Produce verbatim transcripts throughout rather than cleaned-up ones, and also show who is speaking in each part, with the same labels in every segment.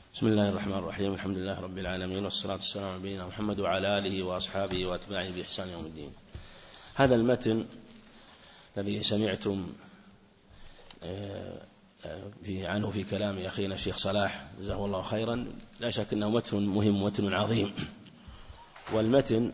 Speaker 1: بسم الله الرحمن الرحيم. الحمد لله رب العالمين، والصلاة والسلام على نبينا محمد وعلى آله وأصحابه وأتباعه بإحسان يوم الدين. هذا المتن الذي سمعتم في عنه في كلام أخينا الشيخ صلاح جزاه الله خيرا، لا شك أنه متن مهم ومتن عظيم. والمتن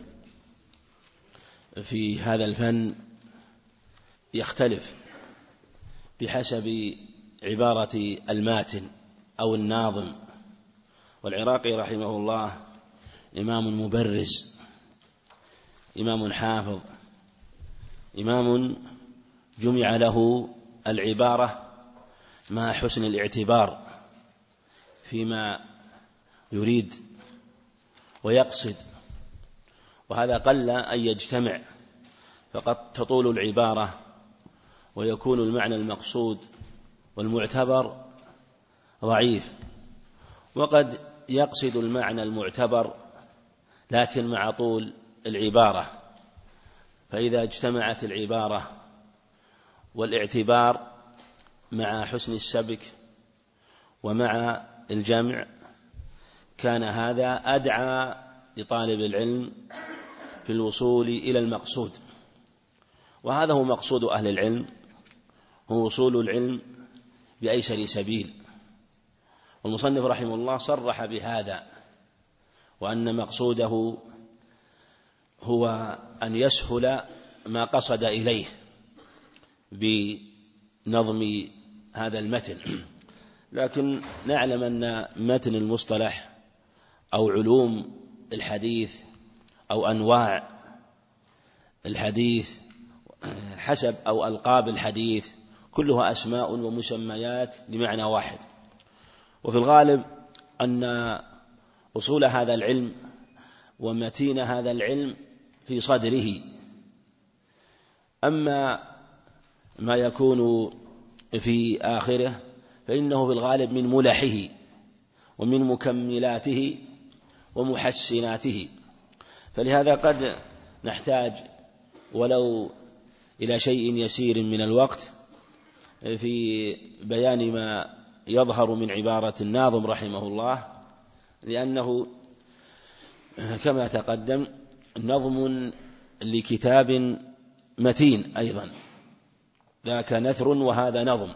Speaker 1: في هذا الفن يختلف بحسب عبارة الماتن أو الناظم. والعراقي رحمه الله إمام مبرز، إمام حافظ، إمام جمع له العبارة مع حسن الاعتبار فيما يريد ويقصد، وهذا قل أن يجتمع، فقد تطول العبارة ويكون المعنى المقصود والمعتبر ضعيف، وقد يقصد المعنى المعتبر لكن مع طول العبارة. فإذا اجتمعت العبارة والاعتبار مع حسن السبك ومع الجمع كان هذا أدعى لطالب العلم في الوصول إلى المقصود، وهذا هو مقصود أهل العلم، هو وصول العلم بأيسر سبيل. والمصنف رحمه الله صرح بهذا، وأن مقصوده هو أن يسهل ما قصد إليه بنظم هذا المتن. لكن نعلم أن متن المصطلح أو علوم الحديث أو أنواع الحديث حسب أو ألقاب الحديث كلها أسماء ومسميات لمعنى واحد، وفي الغالب أن أصول هذا العلم ومتين هذا العلم في صدره. أما ما يكون في آخره فإنه في الغالب من ملحه ومن مكملاته ومحسناته. فلهذا قد نحتاج ولو إلى شيء يسير من الوقت في بيان ما يظهر من عبارة الناظم رحمه الله، لأنه كما تقدم نظم لكتاب متين أيضا، ذاك نثر وهذا نظم.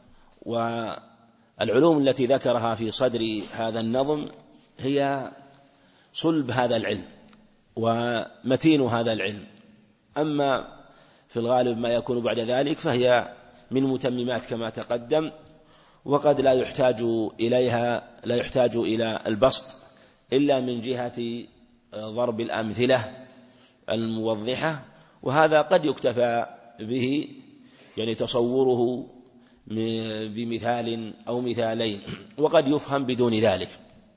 Speaker 1: والعلوم التي ذكرها في صدر هذا النظم هي صلب هذا العلم ومتين هذا العلم. أما في الغالب ما يكون بعد ذلك فهي من متممات كما تقدم، وقد لا يحتاج إليها لا يحتاج إلى البسط إلا من جهة ضرب الأمثلة الموضحة، وهذا قد يكتفى به يعني تصوره بمثال أو مثالين، وقد يفهم بدون ذلك.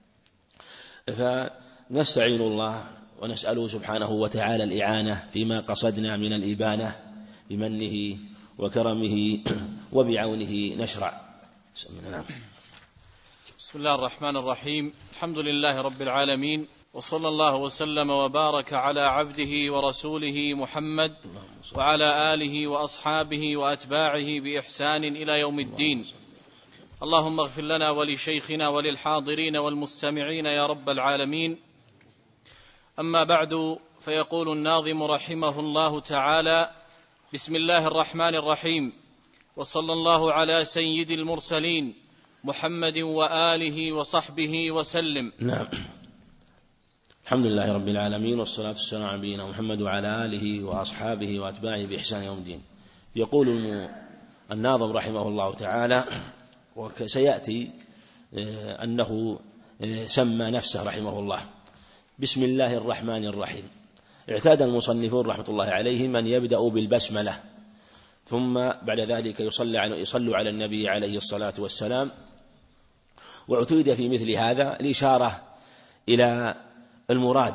Speaker 1: فنستعين الله ونسأله سبحانه وتعالى الإعانة فيما قصدنا من الإبانة بمنه وكرمه وبعونه نشرع.
Speaker 2: بسم الله الرحمن الرحيم. الحمد لله رب العالمين، وصلى الله وسلم وبارك على عبده ورسوله محمد وعلى آله وأصحابه وأتباعه بإحسان إلى يوم الدين. اللهم اغفر لنا ولشيخنا وللحاضرين والمستمعين يا رب العالمين. أما بعد، فيقول الناظم رحمه الله تعالى: بسم الله الرحمن الرحيم، وصلى الله على سيد المرسلين محمد وآله وصحبه وسلم.
Speaker 1: نعم. الحمد لله رب العالمين، والصلاة والسلام على نبينا محمد وعلى آله وأصحابه وأتباعه بإحسان يوم الدين. يقول الناظم رحمه الله تعالى، وسيأتي أنه سمى نفسه رحمه الله بسم الله الرحمن الرحيم. اعتاد المصنفون رحمة الله عليهم أن يبدأوا بالبسملة، ثم بعد ذلك يصلوا على النبي عليه الصلاة والسلام. واعتيد في مثل هذا الإشارة إلى المراد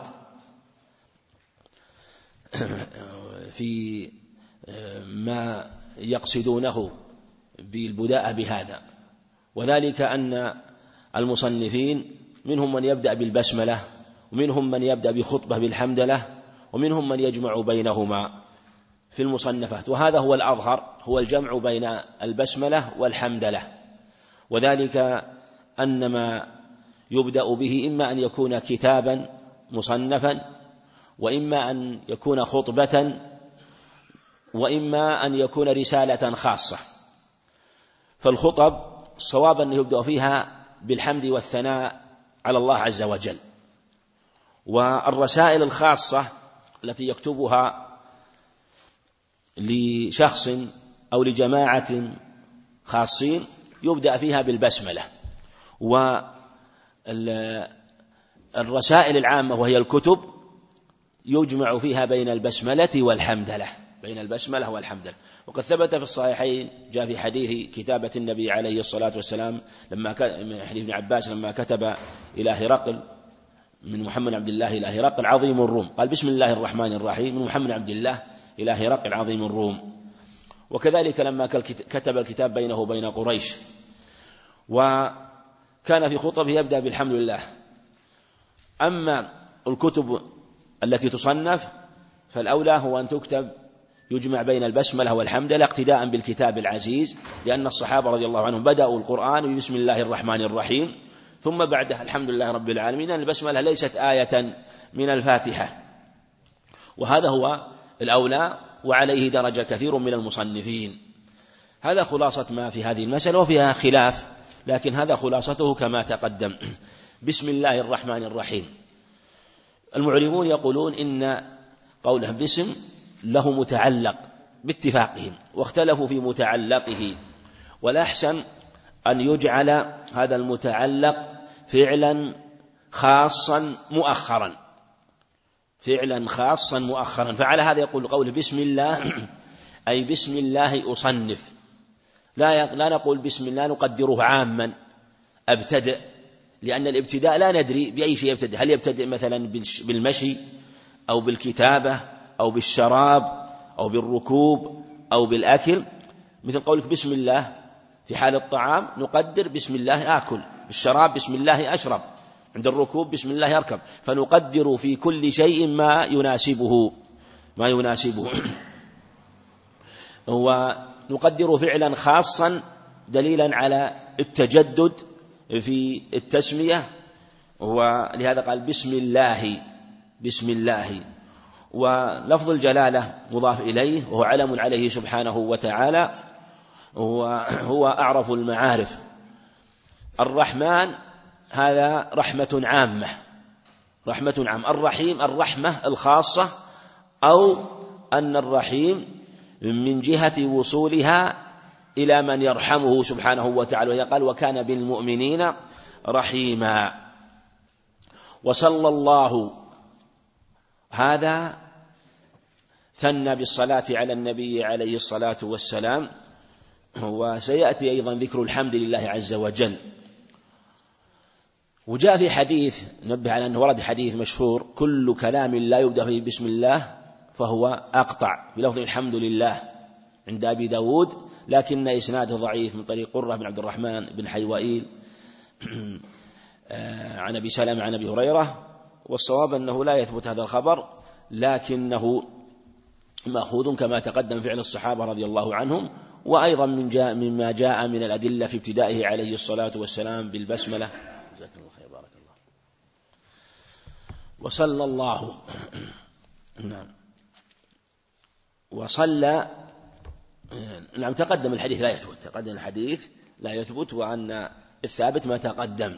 Speaker 1: في ما يقصدونه بالبداء بهذا، وذلك أن المصنفين منهم من يبدأ بالبسملة، ومنهم من يبدأ بخطبة بالحمدلة، ومنهم من يجمع بينهما في المصنفات، وهذا هو الأظهر، هو الجمع بين البسملة والحمدلة. وذلك أن ما يبدأ به إما أن يكون كتابا مصنفا، وإما أن يكون خطبة، وإما أن يكون رسالة خاصة. فالخطب الصواب أن يبدأ فيها بالحمد والثناء على الله عز وجل، والرسائل الخاصة التي يكتبها لشخص أو لجماعة خاصين يبدأ فيها بالبسملة. والرسائل العامة وهي الكتب يجمع فيها بين البسملة والحمدلة، بين البسملة والحمدلة. وقد ثبت في الصحيحين جاء في حديث كتابة النبي عليه الصلاة والسلام لما من حديث ابن عباس لما كتب إلى هرقل من محمد عبد الله إلى هرقل عظيم الروم، قال بسم الله الرحمن الرحيم من محمد عبد الله إلى هرقل عظيم الروم. وكذلك لما كتب الكتاب بينه وبين قريش، وكان في خطبه يبدأ بالحمد لله. أما الكتب التي تصنف فالأولى هو أن تكتب يجمع بين البسملة والحمدلة اقتداء بالكتاب العزيز، لأن الصحابة رضي الله عنهم بدأوا القرآن بسم الله الرحمن الرحيم ثم بعدها الحمد لله رب العالمين، لأن البسملة ليست آية من الفاتحة، وهذا هو الأولى وعليه درج كثير من المصنفين. هذا خلاصة ما في هذه المسألة، وفيها خلاف لكن هذا خلاصته كما تقدم. بسم الله الرحمن الرحيم، المعلمون يقولون إن قوله باسم له متعلق باتفاقهم، واختلفوا في متعلقه، والأحسن أن يجعل هذا المتعلق فعلا خاصا مؤخرا، فعلا خاصا مؤخرا. فعلى هذا يقول قوله بسم الله أي بسم الله أصنف، لا لا نقول بسم الله نقدره عاما أبتدئ، لأن الابتداء لا ندري بأي شيء يبتدئ، هل يبتدئ مثلا بالمشي أو بالكتابة أو بالشراب أو بالركوب أو بالأكل، مثل قولك بسم الله في حال الطعام نقدر بسم الله آكل، بالشراب بسم الله أشرب، عند الركوب بسم الله أركب، فنقدر في كل شيء ما يناسبه ما يناسبه ونقدر فعلا خاصا دليلا على التجدد في التسمية، ولهذا قال بسم الله بسم الله. ولفظ الجلالة مضاف إليه وهو علم عليه سبحانه وتعالى، وهو أعرف المعارف. الرحمن هذا رحمة عامة، رحمة عامة. الرحيم الرحمة الخاصة، أو أن الرحيم من جهة وصولها إلى من يرحمه سبحانه وتعالى، قال وكان بالمؤمنين رحيما. وصلى الله هذا ثنى بالصلاة على النبي عليه الصلاة والسلام، وسيأتي أيضا ذكر الحمد لله عز وجل. وجاء في حديث نبه على أنه ورد حديث مشهور كل كلام لا يبدأ فيه بسم الله فهو أقطع، بلفظ الحمد لله عند أبي داود، لكن إسناده ضعيف من طريق قرة بن عبد الرحمن بن حيوائيل عن أبي سلمة عن أبي هريرة. والصواب أنه لا يثبت هذا الخبر، لكنه مأخوذ كما تقدم فعل الصحابة رضي الله عنهم، وأيضا من جاء مما جاء من الأدلة في ابتدائه عليه الصلاة والسلام بالبسملة. جزاك الله خير، بارك الله. وصلى الله نعم وصلى نعم تقدم الحديث لا يثبت، تقدم الحديث لا يثبت، وأن الثابت ما تقدم.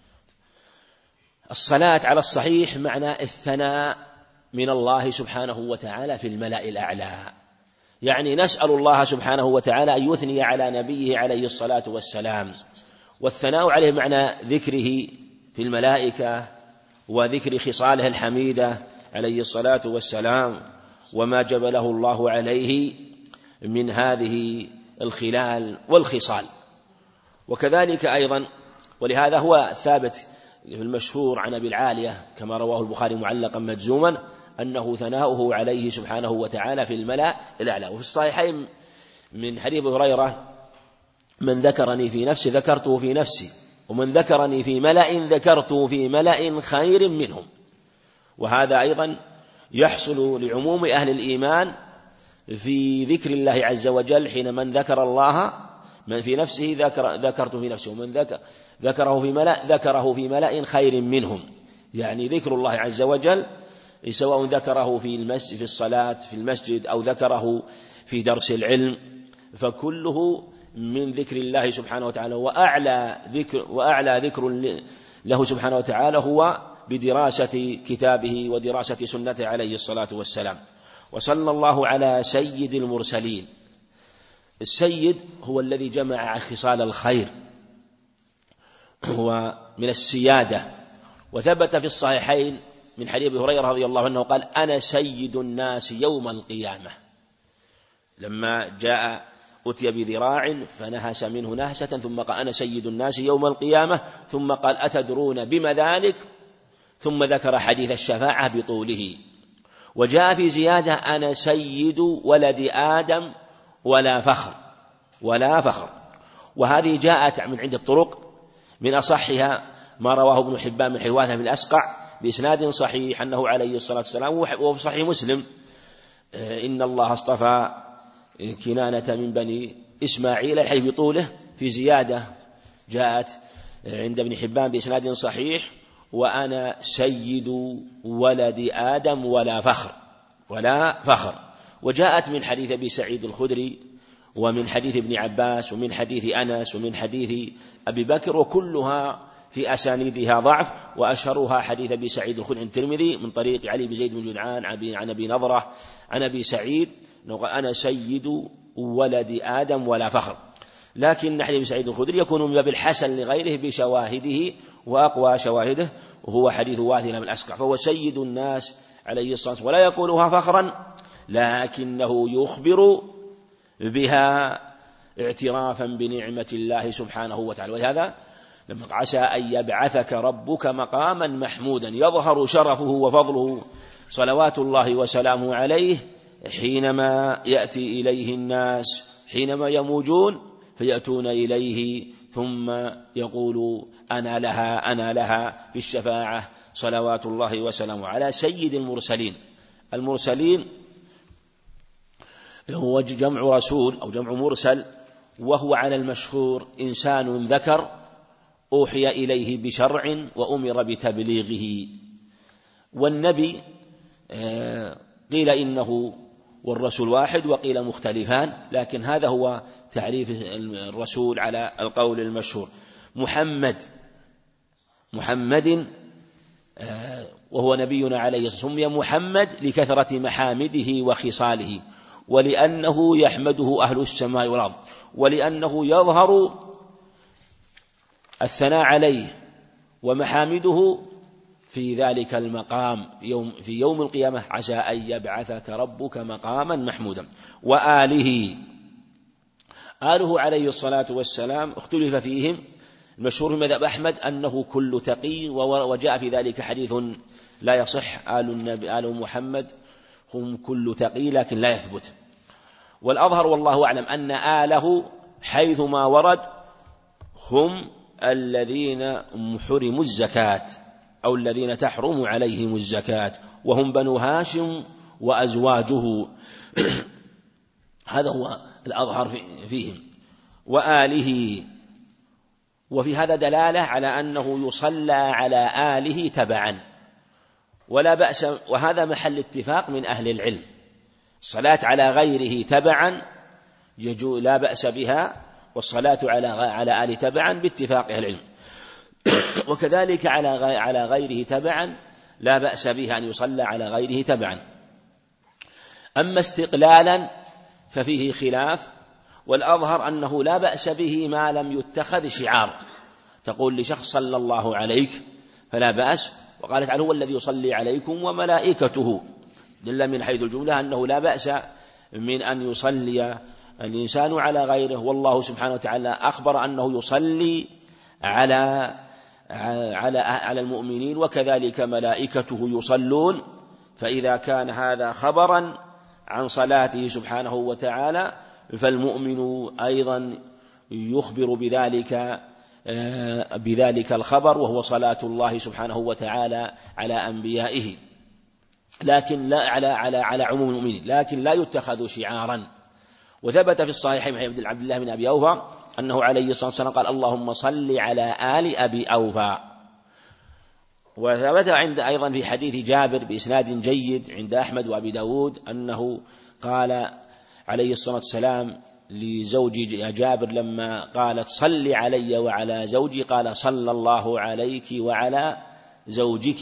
Speaker 1: الصلاة على الصحيح معنى الثناء من الله سبحانه وتعالى في الملأ الأعلى، يعني نسأل الله سبحانه وتعالى أن يثني على نبيه عليه الصلاة والسلام، والثناء عليه معنى ذكره في الملائكة وذكر خصاله الحميدة عليه الصلاة والسلام وما جبله الله عليه من هذه الخلال والخصال. وكذلك أيضا، ولهذا هو ثابت في المشهور عن أبي العالية كما رواه البخاري معلقا مجزوما أنه ثناؤه عليه سبحانه وتعالى في الملأ الأعلى. وفي الصحيحين من حديث هريرة من ذكرني في نفسي ذكرته في نفسي، ومن ذكرني في ملأ ذكرته في ملأ خير منهم. وهذا أيضا يحصل لعموم أهل الإيمان في ذكر الله عز وجل حين من ذكر الله من في نفسه ذكر ذكرت في نفسه، ومن ذكر ذكره في ملأ ذكره في ملأ خير منهم. يعني ذكر الله عز وجل سواء ذكره في المسجد في الصلاة في المسجد أو ذكره في درس العلم، فكله من ذكر الله سبحانه وتعالى. وأعلى ذكر وأعلى ذكر له سبحانه وتعالى هو بدراسة كتابه ودراسة سنته عليه الصلاة والسلام. وصلى الله على سيد المرسلين. السيد هو الذي جمع خصال الخير، هو من السيادة. وثبت في الصحيحين من حديث أبي هريرة رضي الله عنه قال: أنا سيد الناس يوم القيامة. لما جاء أتي بذراع فنهس منه نهسة ثم قال: أنا سيد الناس يوم القيامة، ثم قال: أتدرون بما ذلك؟ ثم ذكر حديث الشفاعة بطوله. وجاء في زيادة: أنا سيد ولد آدم ولا فخر ولا فخر. وهذه جاءت من عند الطرق، من أصحها ما رواه ابن حبان من حواثة بن الأسقع بإسناد صحيح أنه عليه الصلاة والسلام، وفي صحيح مسلم: إن الله اصطفى كنانة من بني إسماعيل، الحديث بطوله. في زيادة جاءت عند ابن حبان بإسناد صحيح: وأنا سيد ولد آدم ولا فخر ولا فخر. وجاءت من حديث أبي سعيد الخدري، ومن حديث ابن عباس، ومن حديث أنس، ومن حديث أبي بكر، وكلها في أسانيدها ضعف. وأشهرها حديث أبي سعيد الخدري الترمذي من طريق علي بن زيد بن جدعان عن أبي نضرة عن أبي سعيد: أنا سيد ولد آدم ولا فخر. لكن حديث سعيد الخدري يكون من باب الحسن لغيره بشواهده، وأقوى شواهده وهو حديث واثلة بن الأسقع، فهو سيد الناس عليه الصلاة والسلام، ولا يقولها فخرا لكنه يخبر بها اعترافا بنعمة الله سبحانه وتعالى. ولهذا لما عسى أن يبعثك ربك مقاما محمودا يظهر شرفه وفضله صلوات الله وسلامه عليه حينما يأتي إليه الناس، حينما يموجون فيأتون إليه ثم يقول: أنا لها أنا لها في الشفاعة، صلوات الله وسلامه على سيد المرسلين. المرسلين هو جمع رسول أو جمع مرسل، وهو على المشهور إنسان ذكر أوحي إليه بشرع وأمر بتبليغه. والنبي قيل إنه والرسول واحد، وقيل مختلفان، لكن هذا هو تعريف الرسول على القول المشهور. محمد محمد وهو نبينا عليه الصلاة والسلام، سمي محمد لكثرة محامده وخصاله، ولأنه يحمده أهل السماء والأرض، ولأنه يظهر الثناء عليه ومحامده في ذلك المقام يوم في يوم القيامة: عسى أن يبعثك ربك مقاما محمودا. وآله آله عليه الصلاة والسلام اختلف فيهم. المشهور في مذهب أحمد أنه كل تقي، وجاء في ذلك حديث لا يصح: آل النبي آل محمد هم كل تقي، لكن لا يثبت. والأظهر والله أعلم أن آله حيثما ورد هم الذين حرموا الزكاة أو الذين تحرم عليهم الزكاة، وهم بنو هاشم وأزواجه. هذا هو الأظهر فيهم. وآله، وفي هذا دلالة على أنه يصلى على آله تبعا ولا بأس، وهذا محل اتفاق من أهل العلم. الصلاة على غيره تبعا لا بأس بها، والصلاة على على آله تبعا باتفاق أهل العلم. وكذلك على على غيره تبعا لا بأس بها أن يصلى على غيره تبعا. أما استقلالا ففيه خلاف، والأظهر أنه لا بأس به ما لم يتخذ شعار. تقول لشخص: صلى الله عليك، فلا بأس. وقالت عنه: هو الذي يصلي عليكم وملائكته، دل من حيث الجملة أنه لا بأس من أن يصلي الإنسان على غيره. والله سبحانه وتعالى أخبر أنه يصلي على على على المؤمنين، وكذلك ملائكته يصلون. فإذا كان هذا خبرا عن صلاته سبحانه وتعالى، فالمؤمن أيضا يخبر بذلك بذلك الخبر، وهو صلاة الله سبحانه وتعالى على أنبيائه، لكن لا على على على عموم المؤمنين، لكن لا يتخذ شعارا. وثبت في الصحيحين عن عبد الله بن أبي أوفى أنه عليه الصلاة والسلام قال اللهم صل على آل أبي أوفى. وثبت عند أيضا في حديث جابر بإسناد جيد عند أحمد وأبي داود أنه قال عليه الصلاة والسلام لزوج جابر لما قالت صل علي وعلى زوجي قال صلى الله عليك وعلى زوجك.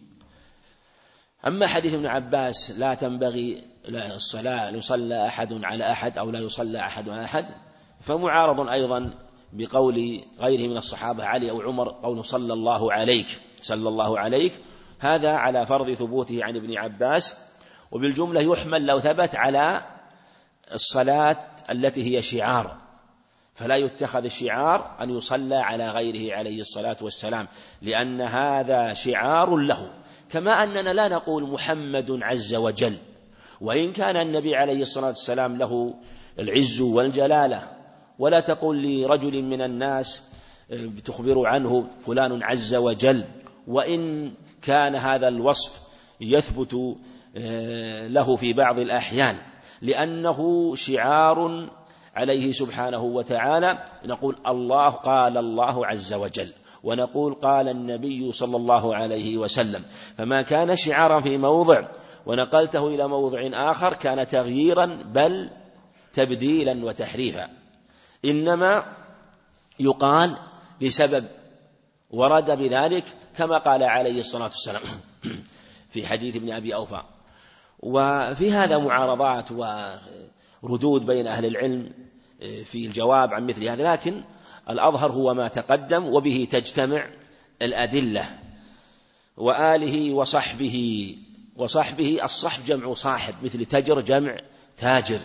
Speaker 1: أما حديث ابن عباس لا تنبغي الصلاة يصلى أحد على أحد أو لا يصلى أحد على أحد فمعارض أيضا بقول غيره من الصحابة علي أو عمر قول صلى الله عليك صلى الله عليك، هذا على فرض ثبوته عن ابن عباس. وبالجملة يحمل لو ثبت على الصلاة التي هي شعار، فلا يتخذ الشعار أن يصلى على غيره عليه الصلاة والسلام، لأن هذا شعار له، كما أننا لا نقول محمد عز وجل، وإن كان النبي عليه الصلاة والسلام له العز والجلالة، ولا تقول لرجل من الناس تخبر عنه فلان عز وجل، وإن كان هذا الوصف يثبت له في بعض الأحيان لأنه شعار عليه سبحانه وتعالى. نقول الله قال الله عز وجل، ونقول قال النبي صلى الله عليه وسلم، فما كان شعارا في موضع ونقلته إلى موضع آخر كان تغييرا بل تبديلا وتحريفا، إنما يقال لسبب ورد بذلك كما قال عليه الصلاة والسلام في حديث ابن أبي أوفى. وفي هذا معارضات وردود بين أهل العلم في الجواب عن مثل هذا، لكن الأظهر هو ما تقدم وبه تجتمع الأدلة. وآله وصحبه، وصحبه الصحب جمع صاحب مثل تجر جمع تاجر،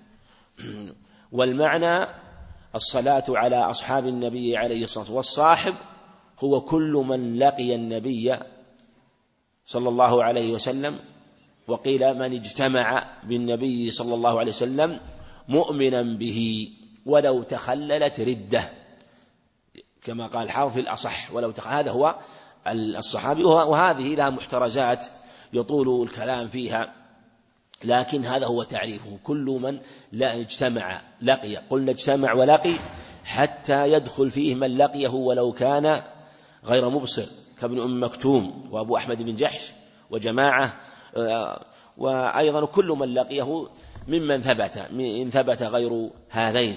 Speaker 1: والمعنى الصلاة على أصحاب النبي عليه الصلاة والسلام، والصاحب هو كل من لقي النبي صلى الله عليه وسلم، وقيل من اجتمع بالنبي صلى الله عليه وسلم مؤمنا به ولو تخللت ردة، كما قال حافظ الأصح ولو تخلل. هذا هو الصحابي، وهذه لها محترزات يطول الكلام فيها، لكن هذا هو تعريفه، كل من لا اجتمع لقي، قلنا اجتمع ولقي حتى يدخل فيه من لقيه ولو كان غير مبصر كابن أم مكتوم وأبو أحمد بن جحش وجماعة، وأيضا كل من لقيه ممن ثبت إن ثبت غير هذين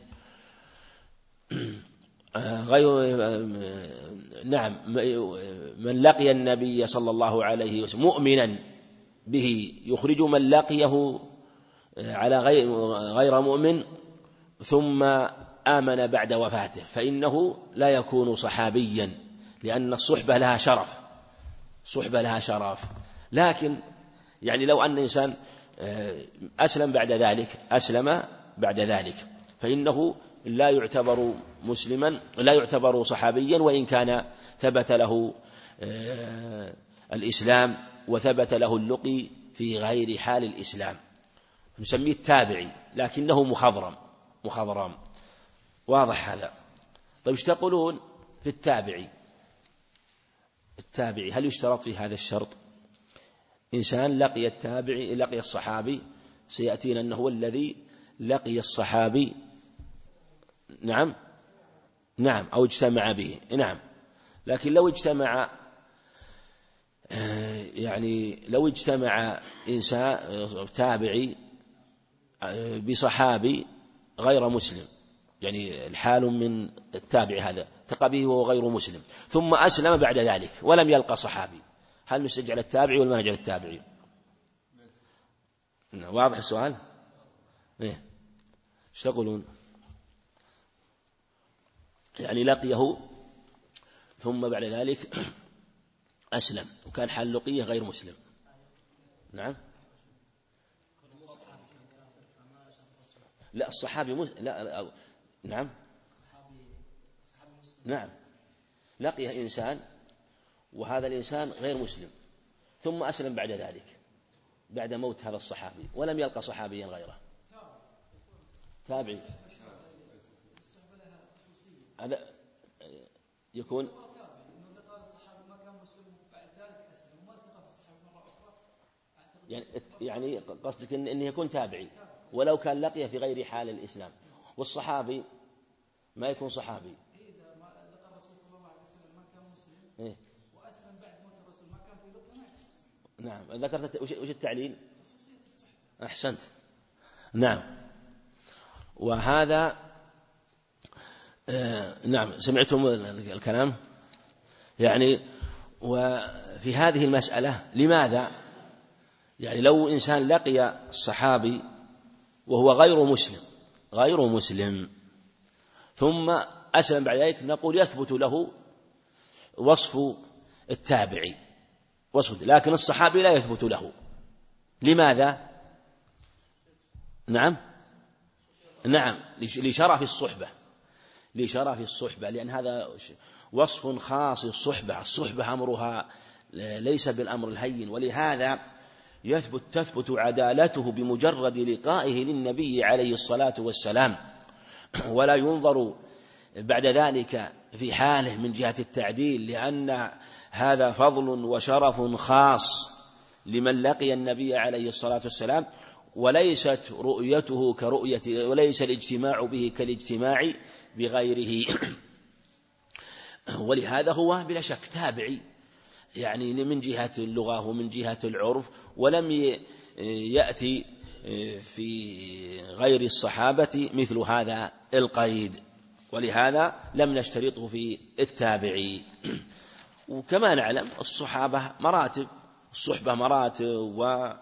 Speaker 1: غير نعم من لقي النبي صلى الله عليه وسلم مؤمنا به يخرج من لقيه على غير غير مؤمن ثم آمن بعد وفاته، فإنه لا يكون صحابيا، لأن الصحبة لها شرف، صحبة لها شرف. لكن يعني لو أن إنسان أسلم بعد ذلك أسلم بعد ذلك فإنه لا يعتبر مسلما، لا يعتبر صحابيا، وإن كان ثبت له الإسلام وثبت له اللقي في غير حال الإسلام، نسميه التابعي لكنه مخضرم مخضرم واضح هذا. طيب ايش تقولون في التابعي؟ التابعي هل يشترط في هذا الشرط؟ إنسان لقي التابعي لقي الصحابي، سيأتينا أنه هو الذي لقي الصحابي، نعم نعم أو اجتمع به، نعم. لكن لو اجتمع يعني لو اجتمع إنسان تابعي بصحابي غير مسلم، يعني الحال من التابع هذا تقى وهو غير مسلم ثم أسلم بعد ذلك ولم يلقى صحابي، هل نسجل التابعي ولا ما نجعل التابعي؟ واضح السؤال؟ ايه ايش تقولون؟ يعني لقيه ثم بعد ذلك أسلم وكان حال لقيه غير مسلم، نعم. لا الصحابي مس... لا أو... نعم نعم لقيه إنسان وهذا الإنسان غير مسلم ثم أسلم بعد ذلك بعد موت هذا الصحابي ولم يلقى صحابيا غيره، تابعي هذا يكون يعني يعني قصدك إن إنه يكون تابعي ولو كان لقي في غير حال الإسلام. والصحابي ما يكون صحابي
Speaker 3: إذا ما لقى الرسول صلى الله عليه وسلم ما كان مسلم
Speaker 1: إيه؟
Speaker 3: وأسلم بعد موت الرسول ما كان في لقى ما يكون مسلم.
Speaker 1: نعم. ذكرت وش التعليل؟ أحسنت. نعم. وهذا آه نعم سمعتم الكلام يعني. وفي هذه المسألة لماذا يعني لو إنسان لقي الصحابي وهو غير مسلم غير مسلم ثم أسلم بعد ذلك نقول يثبت له وصف التابعي وصف، لكن الصحابي لا يثبت له. لماذا؟ نعم نعم لشرف الصحبة لشرف الصحبة لأن هذا وصف خاص الصحبة. الصحبة أمرها ليس بالأمر الهين، ولهذا يثبت تثبت عدالته بمجرد لقائه للنبي عليه الصلاة والسلام، ولا ينظر بعد ذلك في حاله من جهة التعديل، لأن هذا فضل وشرف خاص لمن لقي النبي عليه الصلاة والسلام، وليست رؤيته كرؤية وليس الاجتماع به كالاجتماع بغيره. ولهذا هو بلا شك تابعي يعني من جهة اللغة ومن جهة العرف، ولم يأتي في غير الصحابة مثل هذا القيد، ولهذا لم نشترطه في التابعي. وكما نعلم الصحابة مراتب، الصحبة مراتب،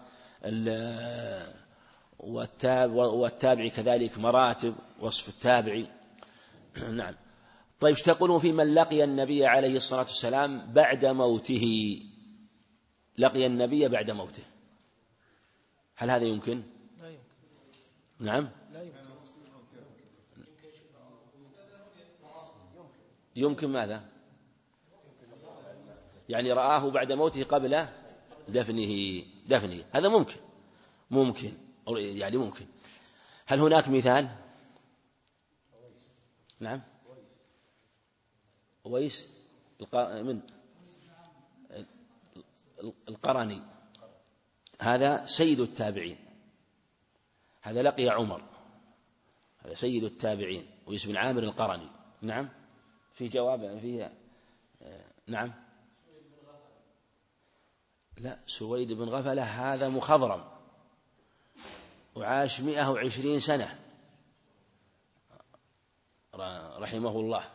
Speaker 1: والتابع كذلك مراتب وصف التابعي. نعم. طيب ايش تقولون في من لقي النبي عليه الصلاة والسلام بعد موته؟ لقي النبي بعد موته، هل هذا يمكن؟
Speaker 3: لا يمكن.
Speaker 1: نعم
Speaker 3: لا يمكن.
Speaker 1: يمكن ماذا؟ يعني رآه بعد موته قبل دفنه دفنه هذا ممكن ممكن يعني ممكن. هل هناك مثال؟ نعم ويس من القرني، هذا سيد التابعين، هذا لقي عمر، هذا سيد التابعين ويس بن عامر القرني. نعم في جواب فيها. نعم لا سويد بن غفلة هذا مخضرم وعاش مئة وعشرين سنة رحمه الله،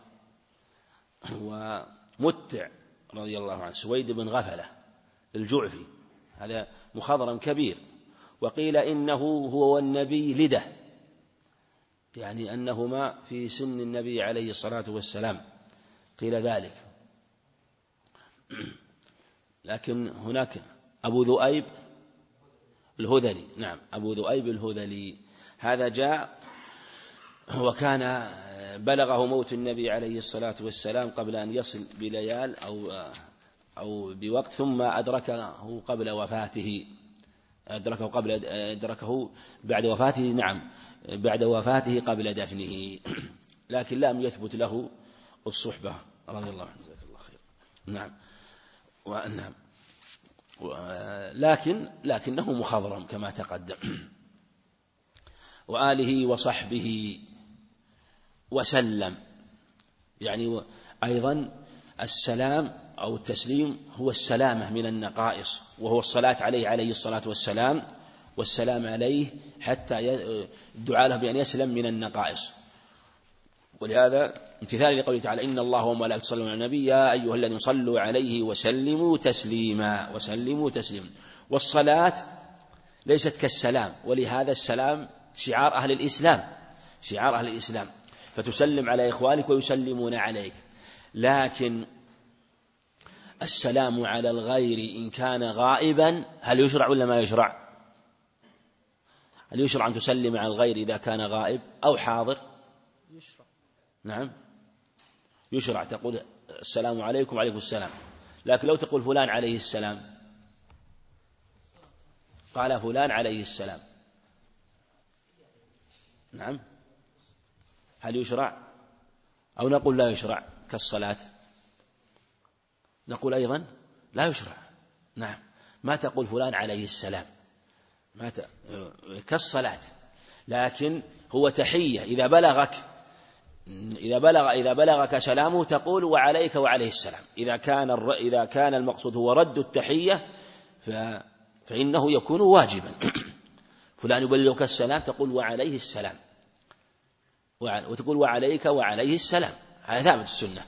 Speaker 1: ومتع رضي الله عنه. سويد بن غفلة الجعفي هذا مخضرم كبير، وقيل إنه هو والنبي لده، يعني أنهما في سن النبي عليه الصلاة والسلام، قيل ذلك. لكن هناك أبو ذؤيب الهذلي. نعم أبو ذؤيب الهذلي هذا جاء وكان بلغه موت النبي عليه الصلاة والسلام قبل أن يصل بليال أو أو بوقت، ثم أدركه قبل وفاته أدركه قبل أدركه بعد وفاته. نعم بعد وفاته قبل دفنه، لكن لم يثبت له الصحبة رضي الله عنه. جزاك الله خير. نعم ونعم لكن لكنه مخضرم كما تقدم. وآله وصحبه وسلم، يعني أيضا السلام أو التسليم هو السلامة من النقائص، وهو الصلاة عليه عليه الصلاة والسلام والسلام عليه حتى الدعاء له بأن يسلم من النقائص. ولهذا امتثال لقوله تعالى إن الله وملائكته يصلون على النبي يا أيها الذين صلوا عليه وسلموا تسليما وسلموا تسليما. والصلاة ليست كالسلام، ولهذا السلام شعار أهل الإسلام شعار أهل الإسلام فتسلم على إخوانك ويسلمون عليك. لكن السلام على الغير إن كان غائبا هل يشرع ولا ما يشرع؟ هل يشرع أن تسلم على الغير إذا كان غائب أو حاضر؟
Speaker 3: يشرع.
Speaker 1: نعم يشرع تقول السلام عليكم وعليكم السلام. لكن لو تقول فلان عليه السلام، قال فلان عليه السلام، نعم هل يشرع أو نقول لا يشرع كالصلاة؟ نقول أيضا لا يشرع. نعم ما تقول فلان عليه السلام ما ت... كالصلاة، لكن هو تحية. إذا بلغك إذا بلغ إذا بلغك سلامه تقول وعليك وعليه السلام. إذا كان الر... إذا كان المقصود هو رد التحية ف... فإنه يكون واجبا. فلان يبلغك السلام تقول وعليه السلام، وتقول وعليك وعليه السلام، هذا ثابت السنة.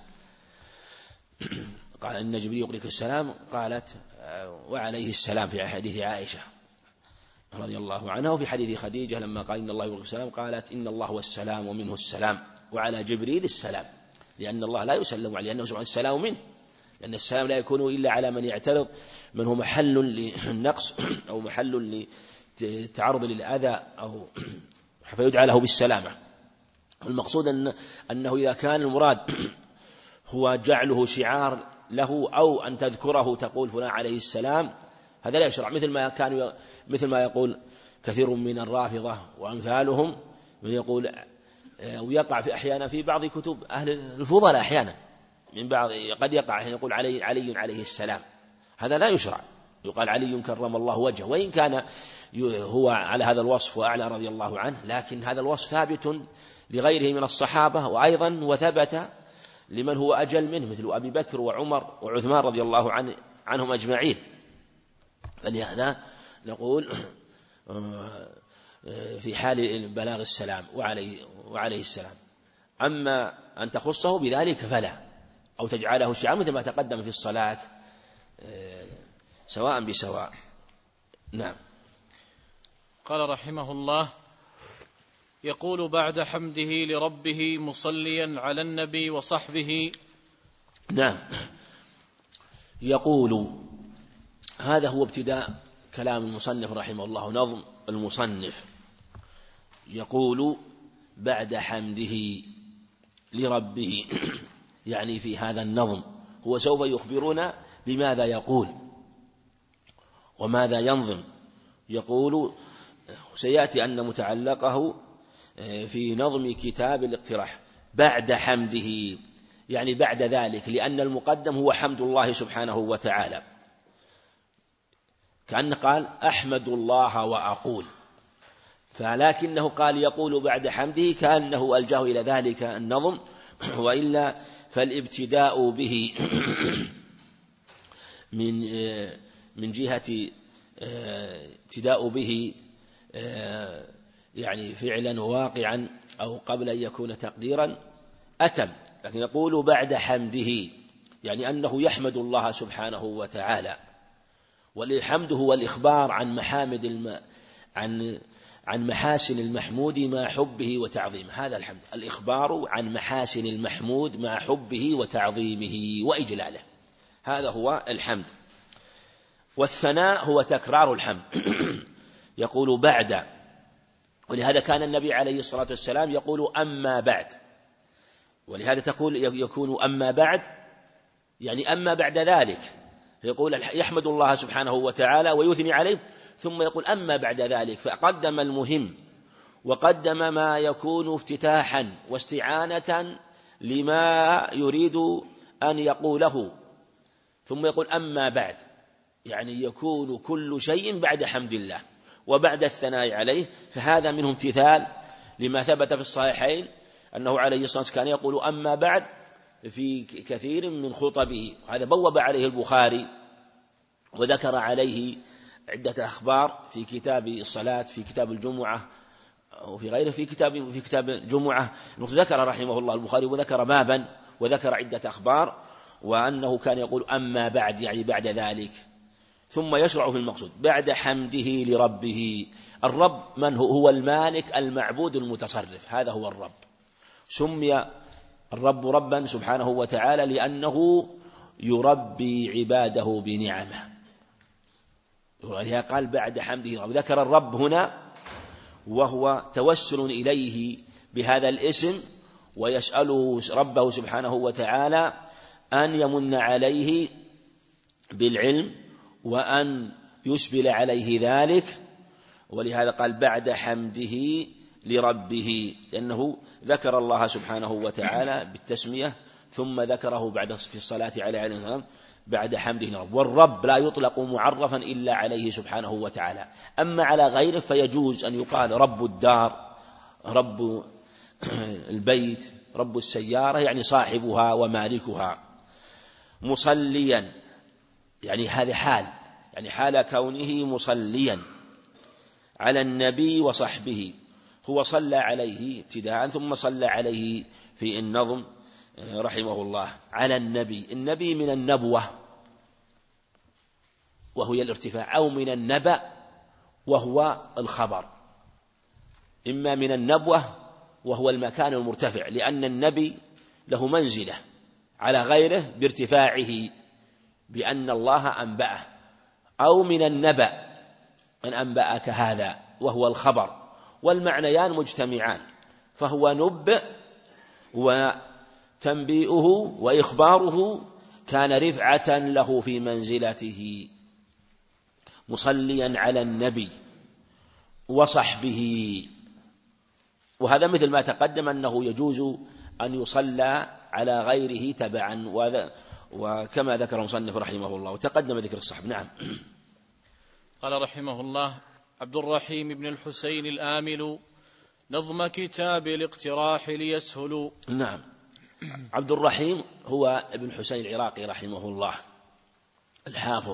Speaker 1: قال إن جبريل يقرئك السلام، قالت وعليه السلام في حديث عائشة رضي الله عنها. وفي حديث خديجة لما قال إن الله يقرئك السلام قالت إن الله هو السلام ومنه السلام وعلى جبريل السلام، لأن الله لا يسلم عليه لأنه سبحانه السلام منه، لأن السلام لا يكون إلا على من يعترض، من هو محل للنقص أو محل لتعرض للأذى أو فيدعى له بالسلامة. المقصود أن أنه إذا كان المراد هو جعله شعار له أو أن تذكره تقول فلان عليه السلام، هذا لا يشرع. مثل ما كان مثل ما يقول كثير من الرافضة وأمثالهم، من يقول ويقع في أحيانا في بعض كتب أهل الفضل أحيانا من بعض قد يقع يقول علي علي عليه السلام، هذا لا يشرع. يقال علي كرم الله وجهه، وإن كان هو على هذا الوصف وأعلى رضي الله عنه، لكن هذا الوصف ثابت لغيره من الصحابة، وأيضا وثبت لمن هو أجل منه مثل أبي بكر وعمر وعثمان رضي الله عنه عنهم أجمعين. فلهذا نقول في حال بلاغ السلام وعليه, وعليه السلام. أما أن تخصه بذلك فلا، أو تجعله شعار مثل ما تقدم في الصلاة سواء بسواء. نعم.
Speaker 2: قال رحمه الله: يقول بعد حمده لربه مصليا على النبي وصحبه.
Speaker 1: نعم، يقول هذا هو ابتداء كلام المصنف رحمه الله، نظم المصنف. يقول بعد حمده لربه، يعني في هذا النظم هو سوف يخبرنا بماذا يقول وماذا ينظم. يقول سيأتي أن متعلقه في نظم كتاب الاقتراح بعد حمده، يعني بعد ذلك، لأن المقدم هو حمد الله سبحانه وتعالى، كأنه قال أحمد الله وأقول، فلكنه قال يقول بعد حمده كأنه ألجاه إلى ذلك النظم، وإلا فالابتداء به من من جهة ابتداء به يعني فعلا وواقعا أو قبل أن يكون تقديرا أتم، لكن يقول بعد حمده يعني أنه يحمد الله سبحانه وتعالى. والحمد هو الإخبار عن محامد الم... عن عن محاسن المحمود مع حبه وتعظيمه، هذا الحمد، الإخبار عن محاسن المحمود مع حبه وتعظيمه وإجلاله، هذا هو الحمد. والثناء هو تكرار الحمد. يقول بعد، ولهذا كان النبي عليه الصلاة والسلام يقول أما بعد، ولهذا تقول يكون أما بعد يعني أما بعد ذلك، فيقول يحمد الله سبحانه وتعالى ويثني عليه، ثم يقول أما بعد ذلك، فقدم المهم وقدم ما يكون افتتاحا واستعانة لما يريد أن يقوله، ثم يقول أما بعد يعني يكون كل شيء بعد حمد الله وبعد الثناء عليه. فهذا منه امتثال لما ثبت في الصحيحين أنه عليه الصلاة والسلام كان يقول أما بعد في كثير من خطبه، هذا بوب عليه البخاري وذكر عليه عدة أخبار في كتاب الصلاة، في كتاب الجمعة وفي غيره، في كتاب في كتاب الجمعة ذكر رحمه الله البخاري وذكر بابا وذكر عدة أخبار، وأنه كان يقول أما بعد يعني بعد ذلك، ثم يشرع في المقصود بعد حمده لربه. الرب من هو؟ هو المالك المعبود المتصرف، هذا هو الرب. سمي الرب ربا سبحانه وتعالى لأنه يربي عباده بنعمه، ولهذا قال بعد حمده. ذكر الرب هنا وهو توسل إليه بهذا الاسم، ويسأله ربه سبحانه وتعالى أن يمن عليه بالعلم وأن يسبل عليه ذلك، ولهذا قال بعد حمده لربه، لأنه ذكر الله سبحانه وتعالى بالتسمية ثم ذكره بعد في الصلاة عليه السلام بعد حمده لرب. والرب لا يطلق معرفا إلا عليه سبحانه وتعالى، أما على غيره فيجوز أن يقال رب الدار رب البيت، رب السيارة يعني صاحبها ومالكها. مصليا يعني هذه حال، يعني حال كونه مصليا على النبي وصحبه. هو صلى عليه ابتداء ثم صلى عليه في النظم رحمه الله على النبي. النبي من النبوة وهو الارتفاع، أو من النبأ وهو الخبر. إما من النبوة وهو المكان المرتفع، لأن النبي له منزلة على غيره بارتفاعه بأن الله أنبأه، أو من النبأ من أنبأك هذا وهو الخبر، والمعنيان مجتمعان، فهو نبأ وتنبيئه وإخباره كان رفعة له في منزلته. مصليا على النبي وصحبه، وهذا مثل ما تقدم أنه يجوز أن يصلى على غيره تبعا، وكما ذكر المصنف رحمه الله وتقدم ذكر الصحب. نعم.
Speaker 2: قال رحمه الله: عبد الرحيم بن الحسين الآمل نظم كتاب الاقتراح ليسهل.
Speaker 1: نعم. عبد الرحيم هو ابن حسين العراقي رحمه الله الحافظ،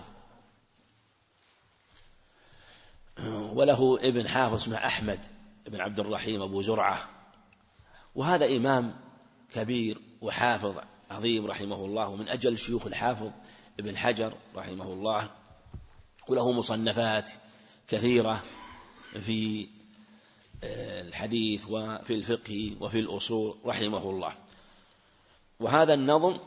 Speaker 1: وله ابن حافظ اسمه أحمد بن عبد الرحيم أبو زرعة، وهذا إمام كبير وحافظ عظيم رحمه الله، ومن أجل شيوخ الحافظ ابن حجر رحمه الله، وله مصنفات كثيرة في الحديث وفي الفقه وفي الأصول رحمه الله. وهذا النظم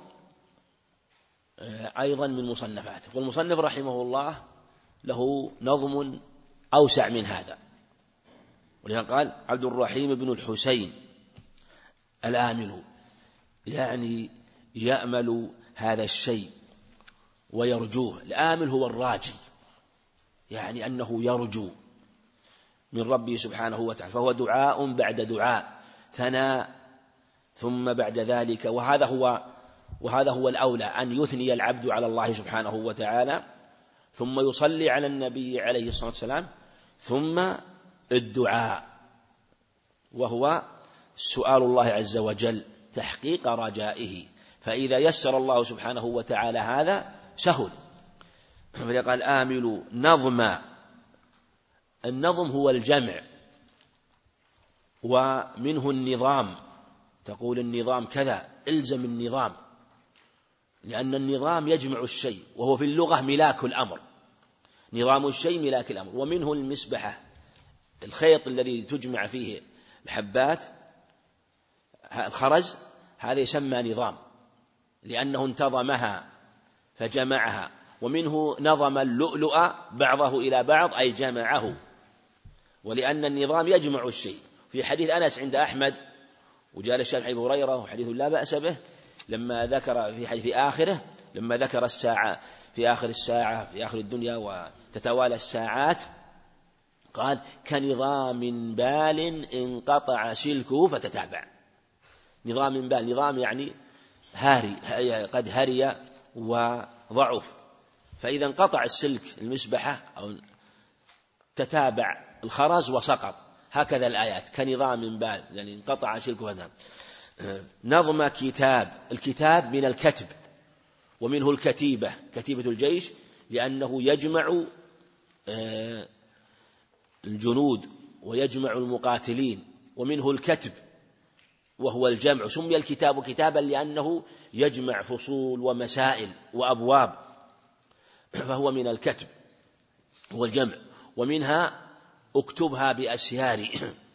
Speaker 1: أيضا من مصنفاته، والمصنف رحمه الله له نظم أوسع من هذا، ولهذا قال عبد الرحيم بن الحسين الآمل، يعني يأمل هذا الشيء ويرجوه. الآمل هو الراجي، يعني أنه يرجو من ربه سبحانه وتعالى، فهو دعاء بعد دعاء، ثناء ثم بعد ذلك، وهذا هو وهذا هو الأولى، أن يثني العبد على الله سبحانه وتعالى، ثم يصلي على النبي عليه الصلاة والسلام، ثم الدعاء، وهو سؤال الله عز وجل تحقيق رجائه. فإذا يسر الله سبحانه وتعالى هذا سهل. فقال آمل نظم، النظم هو الجمع، ومنه النظام، تقول النظام كذا، الزم النظام، لأن النظام يجمع الشيء، وهو في اللغة ملاك الأمر، نظام الشيء ملاك الأمر. ومنه المسبحة، الخيط الذي تجمع فيه الحبات، الخرز، هذا يسمى نظام لأنه انتظمها فجمعها. ومنه نظم اللؤلؤ بعضه إلى بعض، أي جمعه، ولأن النظام يجمع الشيء. في حديث أنس عند أحمد وجاء الشيخ أبي هريرة وحديث لا بأس به، لما ذكر في حديث آخره، لما ذكر الساعة في آخر الساعة في آخر الدنيا وتتوالى الساعات، قال كنظام بال انقطع سلكه فتتابع. نظام بال، نظام يعني هاري، قد هري وضعف، فإذا انقطع السلك المسبحة أو تتابع الخرز وسقط، هكذا الآيات كنظام بال، يعني انقطع سلكه وذهب. نظم كتاب، الكتاب من الكتب، ومنه الكتيبة، كتيبة الجيش، لأنه يجمع الجنود ويجمع المقاتلين. ومنه الكتب وهو الجمع، سمي الكتاب كتابا لأنه يجمع فصول ومسائل وأبواب، فهو من الكتب والجمع. ومنها اكتبها بأسياري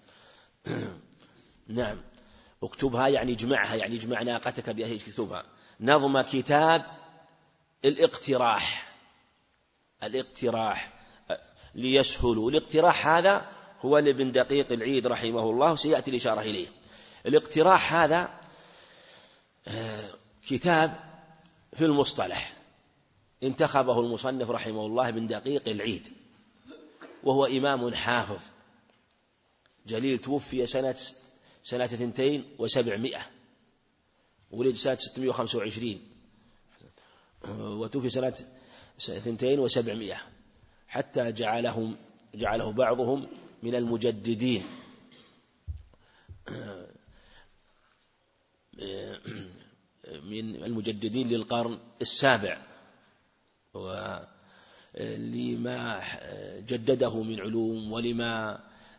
Speaker 1: نعم، اكتبها يعني اجمعها، يعني اجمع ناقتك بأهيج كتبها. نظم كتاب الاقتراح، الاقتراح ليسهلوا. الاقتراح هذا هو لابن دقيق العيد رحمه الله، سيأتي الإشارة إليه. الاقتراح هذا كتاب في المصطلح انتخبه المصنف رحمه الله ابن دقيق العيد، وهو إمام حافظ جليل، توفي سنة سنة اثنتين وسبعمائة، ولد سنة ستمائة وخمسة وعشرين، وتوفي سنة اثنتين وسبعمائة، حتى جعلهم جعله بعضهم من المجددين. من المجددين للقرن السابع، ولما جدده من علوم ولما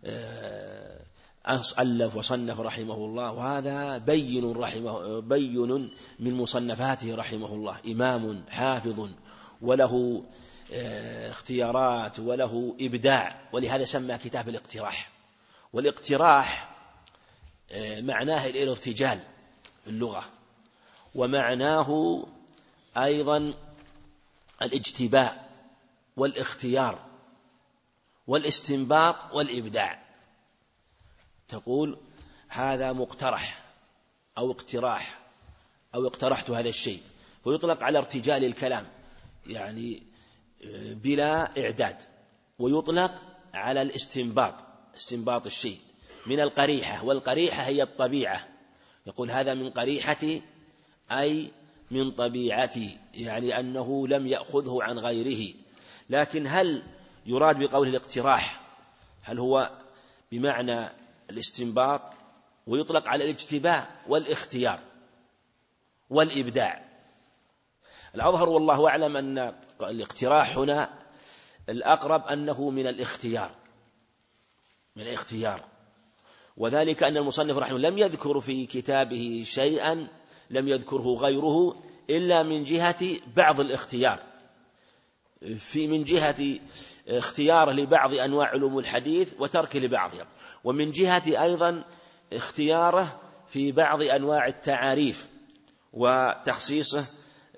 Speaker 1: ألف وصنف رحمه الله، وهذا بين رحمه بين من مصنفاته رحمه الله، إمام حافظ وله اختيارات وله إبداع، ولهذا سمى كتاب الاقتراح. والاقتراح معناه الارتجال في اللغة، ومعناه أيضا الاجتباء والاختيار والاستنباط والإبداع. تقول هذا مقترح أو اقتراح أو اقترحت هذا الشيء، ويطلق على ارتجال الكلام يعني بلا إعداد، ويطلق على الاستنباط، استنباط الشيء من القريحة، والقريحة هي الطبيعة. يقول هذا من قريحتي أي من طبيعتي، يعني أنه لم يأخذه عن غيره. لكن هل يراد بقول الاقتراح هل هو بمعنى الاستنباط؟ ويطلق على الاجتباء والاختيار والإبداع. الأظهر والله أعلم أن الاقتراح هنا الأقرب أنه من الاختيار، من الاختيار، وذلك أن المصنف رحمه الله لم يذكر في كتابه شيئا لم يذكره غيره إلا من جهة بعض الاختيار، في من جهة اختيار لبعض أنواع علوم الحديث وترك لبعضها، ومن جهة أيضا اختياره في بعض أنواع التعاريف وتخصيصه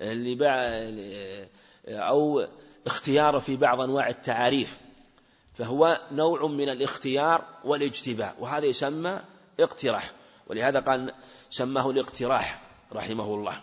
Speaker 1: أو اختياره في بعض أنواع التعاريف، فهو نوع من الاختيار والاجتباء، وهذا يسمى اقتراح، ولهذا قال سماه الاقتراح رحمه الله.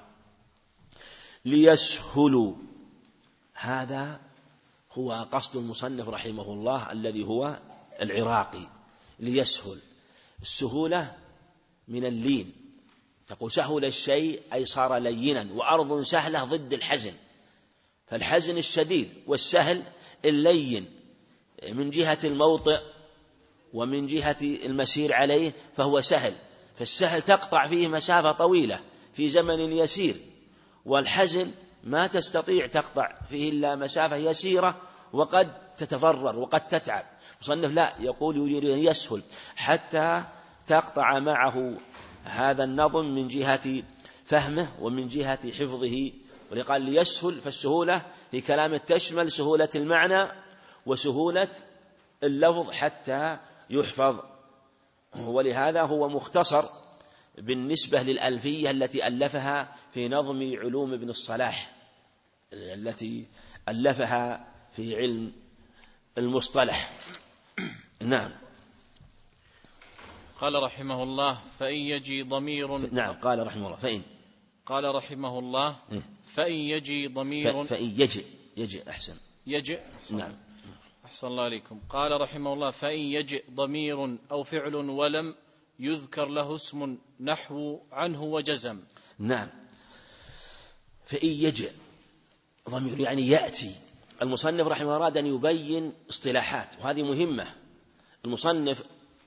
Speaker 1: ليسهلوا، هذا هو قصد المصنف رحمه الله الذي هو العراقي. ليسهل، السهولة من اللين، تقول سهل الشيء أي صار لينا، وأرض سهلة ضد الحزن، فالحزن الشديد والسهل اللين من جهة الموطئ ومن جهة المسير عليه فهو سهل، فالسهل تقطع فيه مسافة طويلة في زمن يسير، والحزن ما تستطيع تقطع فيه إلا مسافة يسيرة وقد تتضرر وقد تتعب. مصنف لا، يقول يريد أن يسهل حتى تقطع معه هذا النظم من جهة فهمه ومن جهة حفظه. ولقال ليسهل، فالسهولة في كلام تشمل سهولة المعنى وسهولة اللفظ حتى يحفظ، ولهذا هو مختصر بالنسبة للألفية التي ألفها في نظم علوم ابن الصلاح، التي ألفها في علم المصطلح. نعم.
Speaker 2: قال رحمه الله فإن يجي ضمير.
Speaker 1: نعم، قال رحمه الله فإن
Speaker 2: قال رحمه الله فإن يجي ضمير.
Speaker 1: فإن يجي يجي أحسن
Speaker 2: يجي أحسن.
Speaker 1: نعم.
Speaker 2: أحسن الله عليكم. قال رحمه الله فإن يجي ضمير أو فعل ولم يذكر له اسم نحو عنه وجزم.
Speaker 1: نعم. فإن يجي ضمير يعني يأتي. المصنف رحمه الله أراد أن يبين اصطلاحات، وهذه مهمة. المصنف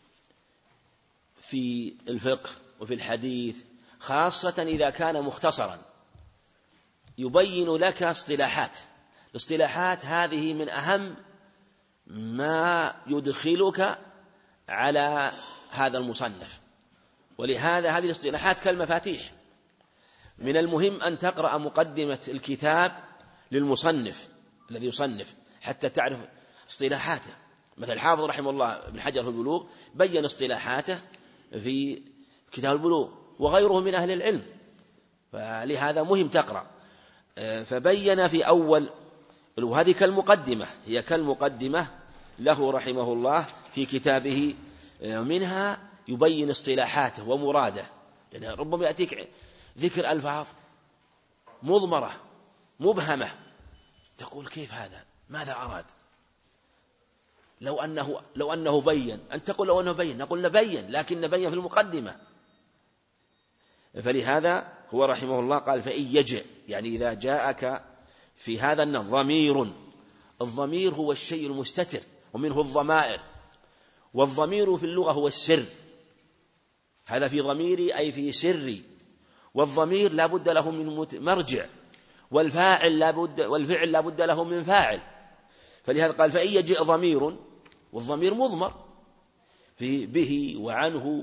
Speaker 1: في الفقه وفي الحديث خاصة إذا كان مختصرا يبين لك اصطلاحات. الاصطلاحات هذه من أهم ما يدخلك على هذا المصنف، ولهذا هذه الاصطلاحات كالمفاتيح. من المهم أن تقرأ مقدمة الكتاب للمصنف الذي يصنف حتى تعرف اصطلاحاته. مثل الحافظ رحمه الله ابن حجر في البلوغ بين اصطلاحاته في كتاب البلوغ وغيره من أهل العلم، فلهذا مهم تقرأ. فبين في أول، وهذه كالمقدمة، هي كالمقدمة له رحمه الله في كتابه، منها يبين اصطلاحاته ومراده. يعني ربما يأتيك ذكر ألفاظ مضمرة مبهمة، تقول كيف هذا؟ ماذا أراد؟ لو أنه لو أنه بين، أن تقول لو أنه بين، نقول نبين، لكن نبين في المقدمة. فلهذا هو رحمه الله قال فإن يجئ، يعني إذا جاءك في هذا الضمير. الضمير هو الشيء المستتر، ومنه الضمائر، والضمير في اللغة هو السر، هذا في ضميري أي في سري، والضمير لا بد له من مرجع، والفاعل لا بد والفعل لا بد له من فاعل. فلهذا قال فإن يجئ ضمير، والضمير مضمر في به وعنه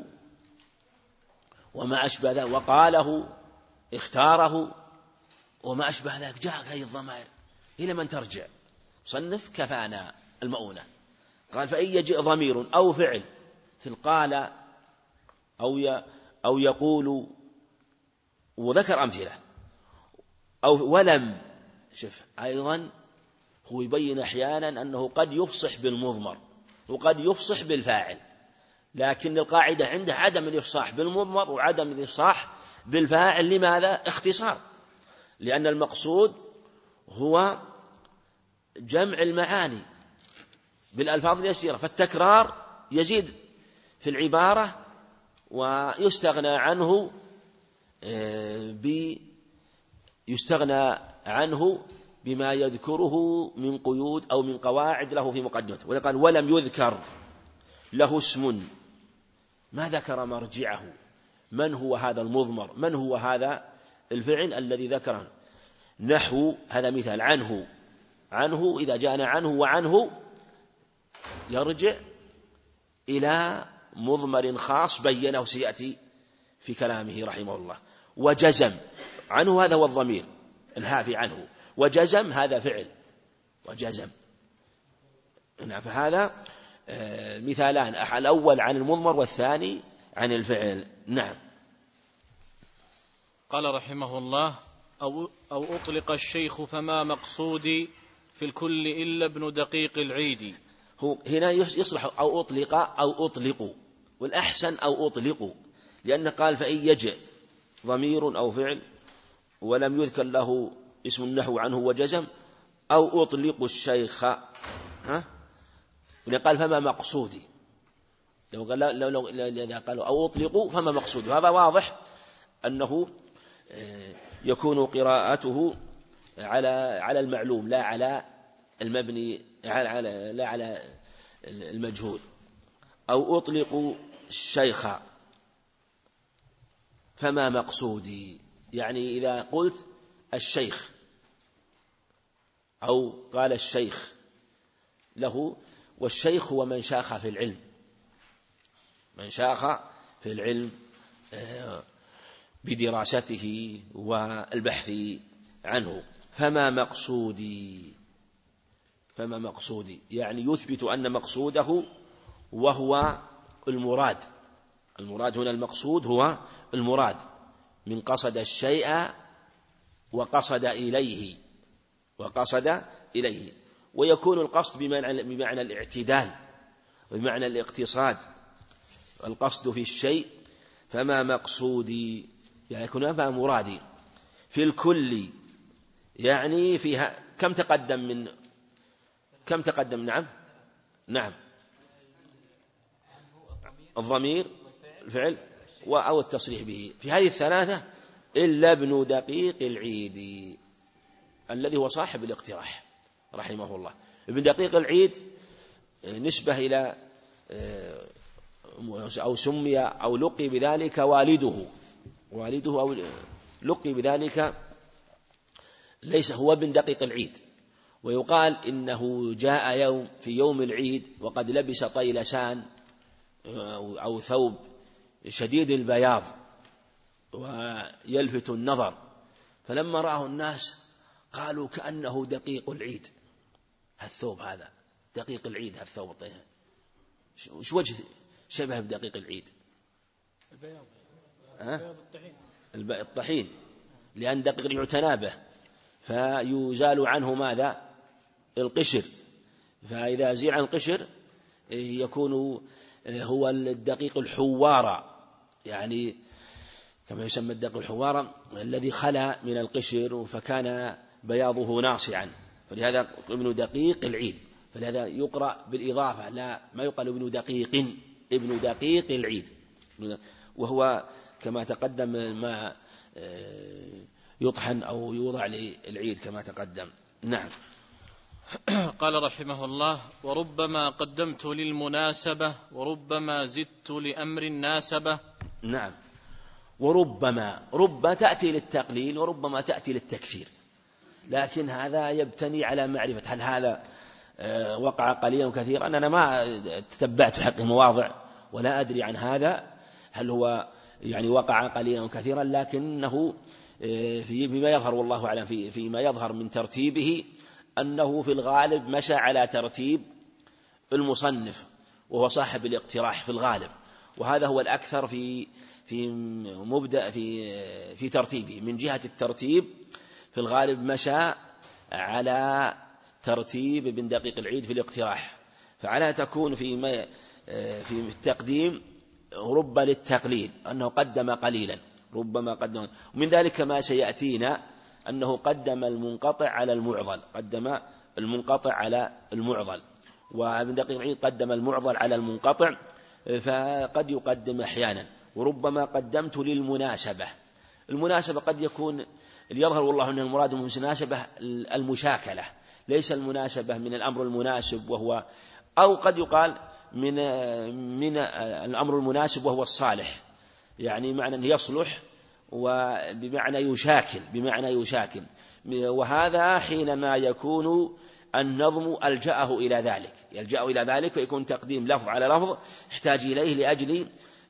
Speaker 1: وما أشبه ذلك، وقاله اختاره وما أشبه ذلك، جاء هذه الضمائر إلى من ترجع؟ صنف كفانا المؤونة. قال فإن يجئ ضمير أو فعل في القال أو أو يقول، وذكر أمثلة، أو ولم. شوف أيضا هو يبين أحيانا أنه قد يفصح بالمضمر وقد يفصح بالفاعل، لكن القاعدة عنده عدم الإفصاح بالمضمر وعدم الإفصاح بالفاعل. لماذا؟ اختصار، لأن المقصود هو جمع المعاني بالألفاظ اليسيرة، فالتكرار يزيد في العبارة ويستغنى عنه ب يستغنى عنه بما يذكره من قيود أو من قواعد له في مقدمته. وقال ولم يذكر له اسم، ما ذكر مرجعه، من هو هذا المضمر، من هو هذا الفعل الذي ذكره. نحو هذا مثال عنه، عنه إذا جاءنا عنه وعنه يرجع إلى مضمر خاص بينه سيأتي في كلامه رحمه الله. وجزم عنه هذا هو الضمير الهافي عنه، وجزم هذا فعل وجزم. فهذا مثالان، الأول عن المضمر والثاني عن الفعل. نعم.
Speaker 2: قال رحمه الله أو, أو أطلق الشيخ فما مقصودي في الكل إلا ابن دقيق العيد.
Speaker 1: هو هنا يصلح أو أطلق أو أطلق، والأحسن أو أطلق، لأنه قال فإن يجئ ضمير أو فعل ولم يذكر له اسم النحو عنه وجزم، أو أطلق الشيخ، ها؟ قال فما مقصودي، لو قال لو لو إذا قالوا أو أطلقوا فما مقصودي، هذا واضح أنه يكون قراءته على على المعلوم لا على المبني، على لا على المجهول. أو أطلق الشيخ فما مقصودي، يعني إذا قلت الشيخ أو قال الشيخ له، والشيخ هو من شاخ في العلم، من شاخ في العلم بدراسته والبحث عنه. فما مقصودي، فما مقصودي يعني يثبت أن مقصوده وهو المراد. المراد هنا المقصود هو المراد، من قصد الشيء وقصد إليه وقصد إليه. ويكون القصد بمعنى, بمعنى الاعتدال وبمعنى الاقتصاد، القصد في الشيء. فما مقصودي يعني يكون فما مرادي في الكل، يعني فيها كم تقدم من كم تقدم نعم نعم الضمير الفعل أو التصريح به، في هذه الثلاثة إلا ابن دقيق العيد الذي هو صاحب الاقتراح رحمه الله. ابن دقيق العيد نسبة إلى أو سمي أو لقي بذلك والده والده أو لقي بذلك، ليس هو ابن دقيق العيد. ويقال إنه جاء يوم في يوم العيد وقد لبس طيلسان أو ثوب شديد البياض ويلفت النظر، فلما رآه الناس قالوا كأنه دقيق العيد، هالثوب هذا دقيق العيد، هالثوب الطيلسان وش وجه شبه بدقيق العيد؟
Speaker 2: البياض
Speaker 1: أه؟ الطحين، لأن دقيق يعتنى به فيزال عنه ماذا؟ القشر، فإذا زيل عن القشر يكون هو الدقيق الحوارة، يعني كما يسمى الدقيق الحوارة الذي خلا من القشر فكان بياضه ناصعا، فلهذا ابن دقيق العيد، فلهذا يقرأ بالإضافة، لا ما يقال ابن دقيق، ابن دقيق العيد، وهو كما تقدم ما يطحن أو يوضع للعيد كما تقدم. نعم.
Speaker 2: قال رحمه الله وربما قدمت للمناسبة وربما زدت لأمر ناسبة
Speaker 1: نعم. وربما رب تأتي للتقليل وربما تأتي للتكثير، لكن هذا يبتني على معرفة هل هذا وقع قليلا وكثيرا. أنا ما تتبعت في حقه مواضع ولا أدري عن هذا هل هو يعني وقع قليلا وكثيرا، لكنه فيما يظهر والله أعلم في فيما يظهر من ترتيبه أنه في الغالب مشى على ترتيب المصنف وهو صاحب الاقتراح في الغالب، وهذا هو الأكثر في في مبدأ في في ترتيبه. من جهة الترتيب في الغالب مشى على ترتيب ابن دقيق العيد في الاقتراح، فعلى تكون في في التقديم رب للتقليل أنه قدم قليلا ربما قدم. ومن ذلك ما سيأتينا أنه قدم المنقطع على المعضل قدم المنقطع على المعضل وابن دقيق العيد قدم المعضل على المنقطع، فقد يقدم أحيانا. وربما قدمت للمناسبة. المناسبة قد يكون يظهر والله أن المراد من المناسبة المشاكلة، ليس المناسبة من الأمر المناسب وهو، أو قد يقال من من الأمر المناسب وهو الصالح، يعني معنى أنه يصلح وبمعنى يشاكل بمعنى يشاكل وهذا حينما يكون النظم ألجأه إلى ذلك يلجأه إلى ذلك فيكون تقديم لفظ على لفظ يحتاج إليه لأجل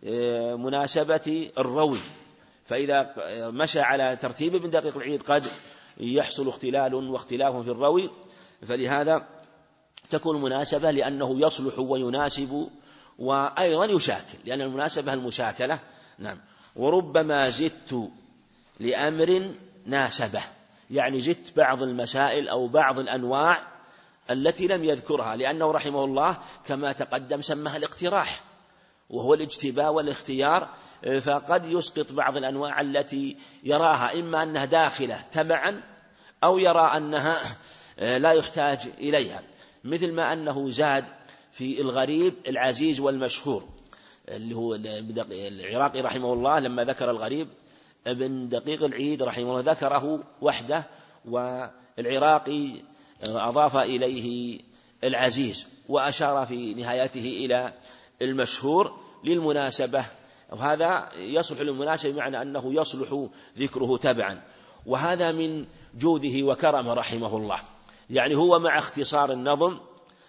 Speaker 1: مناسبة الروي. فإذا مشى على ترتيب ابن دقيق العيد قد يحصل اختلال واختلاف في الروي، فلهذا تكون مناسبة لأنه يصلح ويناسب وأيضا يشاكل، لأن المناسبة المشاكلة. نعم. وربما زدت لأمر ناسبه، يعني زدت بعض المسائل أو بعض الأنواع التي لم يذكرها، لأنه رحمه الله كما تقدم سمها الاقتراح وهو الاجتباء والاختيار، فقد يسقط بعض الأنواع التي يراها إما أنها داخلة تبعا أو يرى أنها لا يحتاج إليها، مثل ما أنه زاد في الغريب العزيز والمشهور اللي هو العراقي رحمه الله لما ذكر الغريب، ابن دقيق العيد رحمه الله ذكره وحده والعراقي أضاف إليه العزيز وأشار في نهايته إلى المشهور للمناسبة، وهذا يصلح للمناسبة بمعنى أنه يصلح ذكره تبعا. وهذا من جوده وكرمه رحمه الله، يعني هو مع اختصار النظم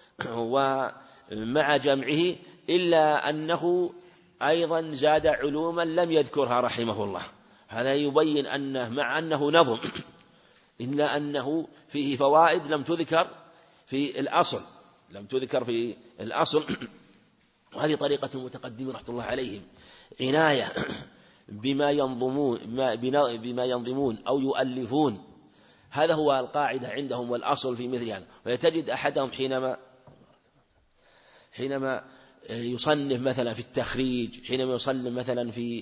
Speaker 1: ومع جمعه إلا أنه أيضا زاد علوما لم يذكرها رحمه الله. هذا يبين أنه مع أنه نظم إلا أنه فيه فوائد لم تذكر في الأصل لم تذكر في الأصل وهذه طريقة المتقدمين رحمة الله عليهم، عناية بما ينظمون بما ينظمون أو يؤلفون، هذا هو القاعدة عندهم والأصل في مثل هذا. وتجد أحدهم حينما حينما يصنف مثلا في التخريج، حينما يصنف مثلا في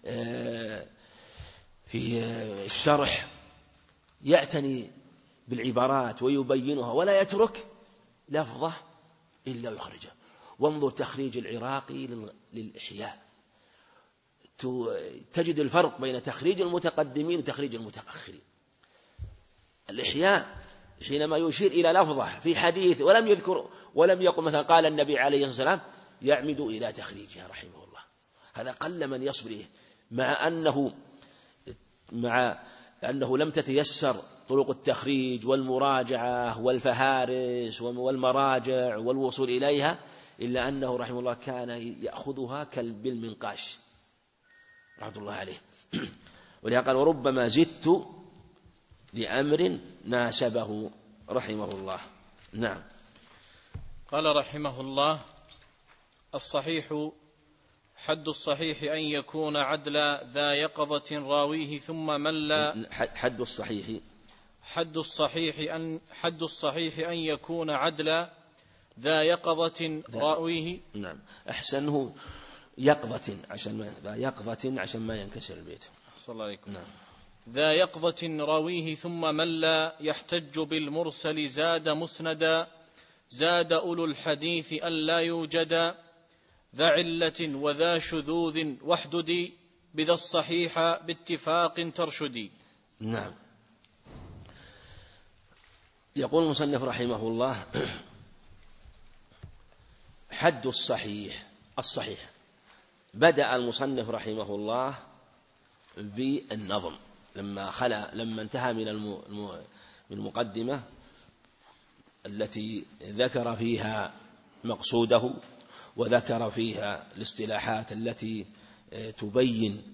Speaker 1: في الشرح يعتني بالعبارات ويبينها ولا يترك لفظة إلا يخرجها. وانظر تخريج العراقي للإحياء، تجد الفرق بين تخريج المتقدمين وتخريج المتأخرين. الإحياء حينما يشير إلى لفظة في حديث ولم يذكر ولم يقل مثلا قال النبي عليه الصلاة والسلام يعمد إلى تخريجها رحمه الله، هذا قل من يصبره، مع أنه مع أنه لم تتيسر طرق التخريج والمراجعة والفهارس والمراجع والوصول إليها، إلا أنه رحمه الله كان يأخذها كالبالمنقاش رحمة الله عليه. ولهذا قال وربما زدت لأمر ناسبه رحمه الله. نعم.
Speaker 2: قال رحمه الله: الصحيح حد الصحيح أن يكون عدلا ذا يقظة راويه ثم من لا
Speaker 1: حد الصحيح
Speaker 2: حد الصحيح أن حد الصحيح أن يكون عدلا ذا يقظة راويه.
Speaker 1: نعم. أحسنه يقظة عشان ما ذا يقظة عشان ما ينكسر البيت.
Speaker 2: صلى الله عليكم.
Speaker 1: نعم.
Speaker 2: ذا يقظة راويه ثم من لا يحتج بالمرسل زاد مسندا زاد أولو الحديث ألا يوجدا ذا علة وذا شذوذ واحددي بذا الصحيح باتفاق ترشدي.
Speaker 1: نعم. يقول المصنف رحمه الله: حد الصحيح الصحيح بدأ المصنف رحمه الله بالنظم لما خلا لما انتهى من من المقدمة التي ذكر فيها مقصوده وذكر فيها الاصطلاحات التي تبين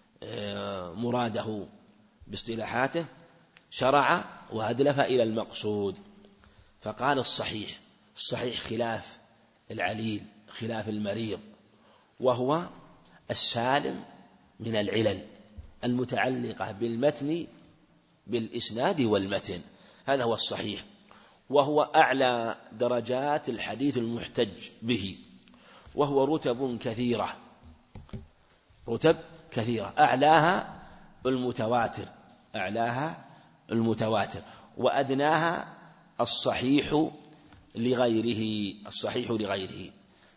Speaker 1: مراده باصطلاحاته، شرع وأدلف إلى المقصود فقال الصحيح. الصحيح خلاف العليل، خلاف المريض، وهو السالم من العلل المتعلقة بالمتن بالإسناد والمتن، هذا هو الصحيح، وهو أعلى درجات الحديث المحتج به، وهو رتب كثيرة، رتب كثيرة أعلاها المتواتر، أعلاها المتواتر، وأدناها الصحيح لغيره، الصحيح لغيره.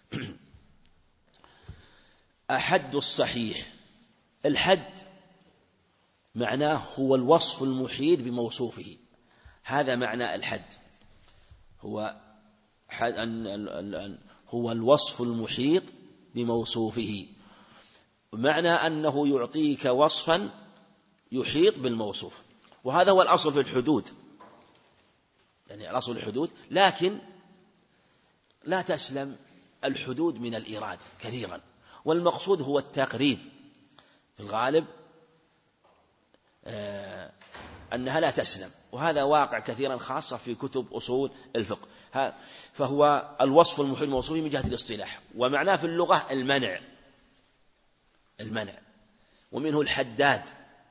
Speaker 1: أحد الصحيح، الحد معناه هو الوصف المحيط بموصوفه، هذا معنى الحد، هو حد أن هو الوصف المحيط بموصوفه، معنى أنه يعطيك وصفا يحيط بالموصوف، وهذا هو الأصل في الحدود، يعني الأصل الحدود، لكن لا تسلم الحدود من الإيراد كثيرا، والمقصود هو التقريب في الغالب آه أنها لا تسلم، وهذا واقع كثيرا خاصة في كتب أصول الفقه. فهو الوصف المحيط بالموصوف من جهة الاصطلاح، ومعناه في اللغة المنع، المنع، ومنه الحداد،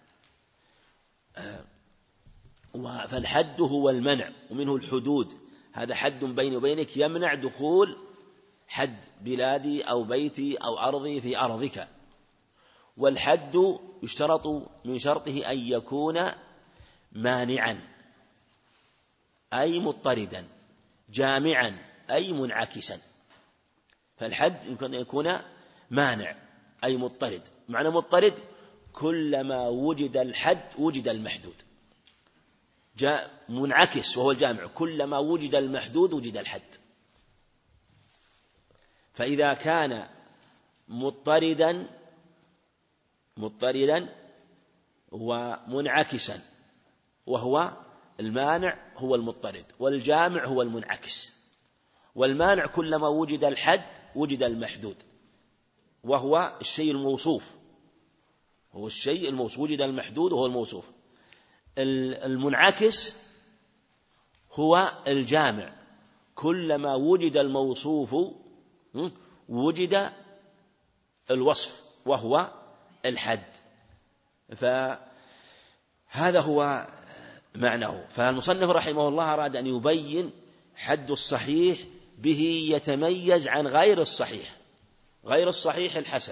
Speaker 1: آه فالحد هو المنع، ومنه الحدود، هذا حد بيني وبينك يمنع دخول حد بلادي أو بيتي أو أرضي في أرضك. والحد يشترط من شرطه أن يكون مانعا أي مضطردا، جامعا أي منعكسا. فالحد يمكن أن يكون مانع أي مضطرد، معنى مضطرد كلما وجد الحد وجد المحدود، جاء منعكس وهو الجامع، كلما وجد المحدود وجد الحد. فإذا كان مضطردا مضطردا ومنعكسا، وهو المانع هو المضطرد، والجامع هو المنعكس، والمانع كلما وجد الحد وجد المحدود، وهو الشيء الموصوف، هو الشيء الموصوف، وجد المحدود وهو الموصوف. المنعكس هو الجامع، كلما وجد الموصوف وجد الوصف وهو الحد. فهذا هو معناه. فالمصنف رحمه الله أراد أن يبين حد الصحيح به يتميز عن غير الصحيح، غير الصحيح الحسن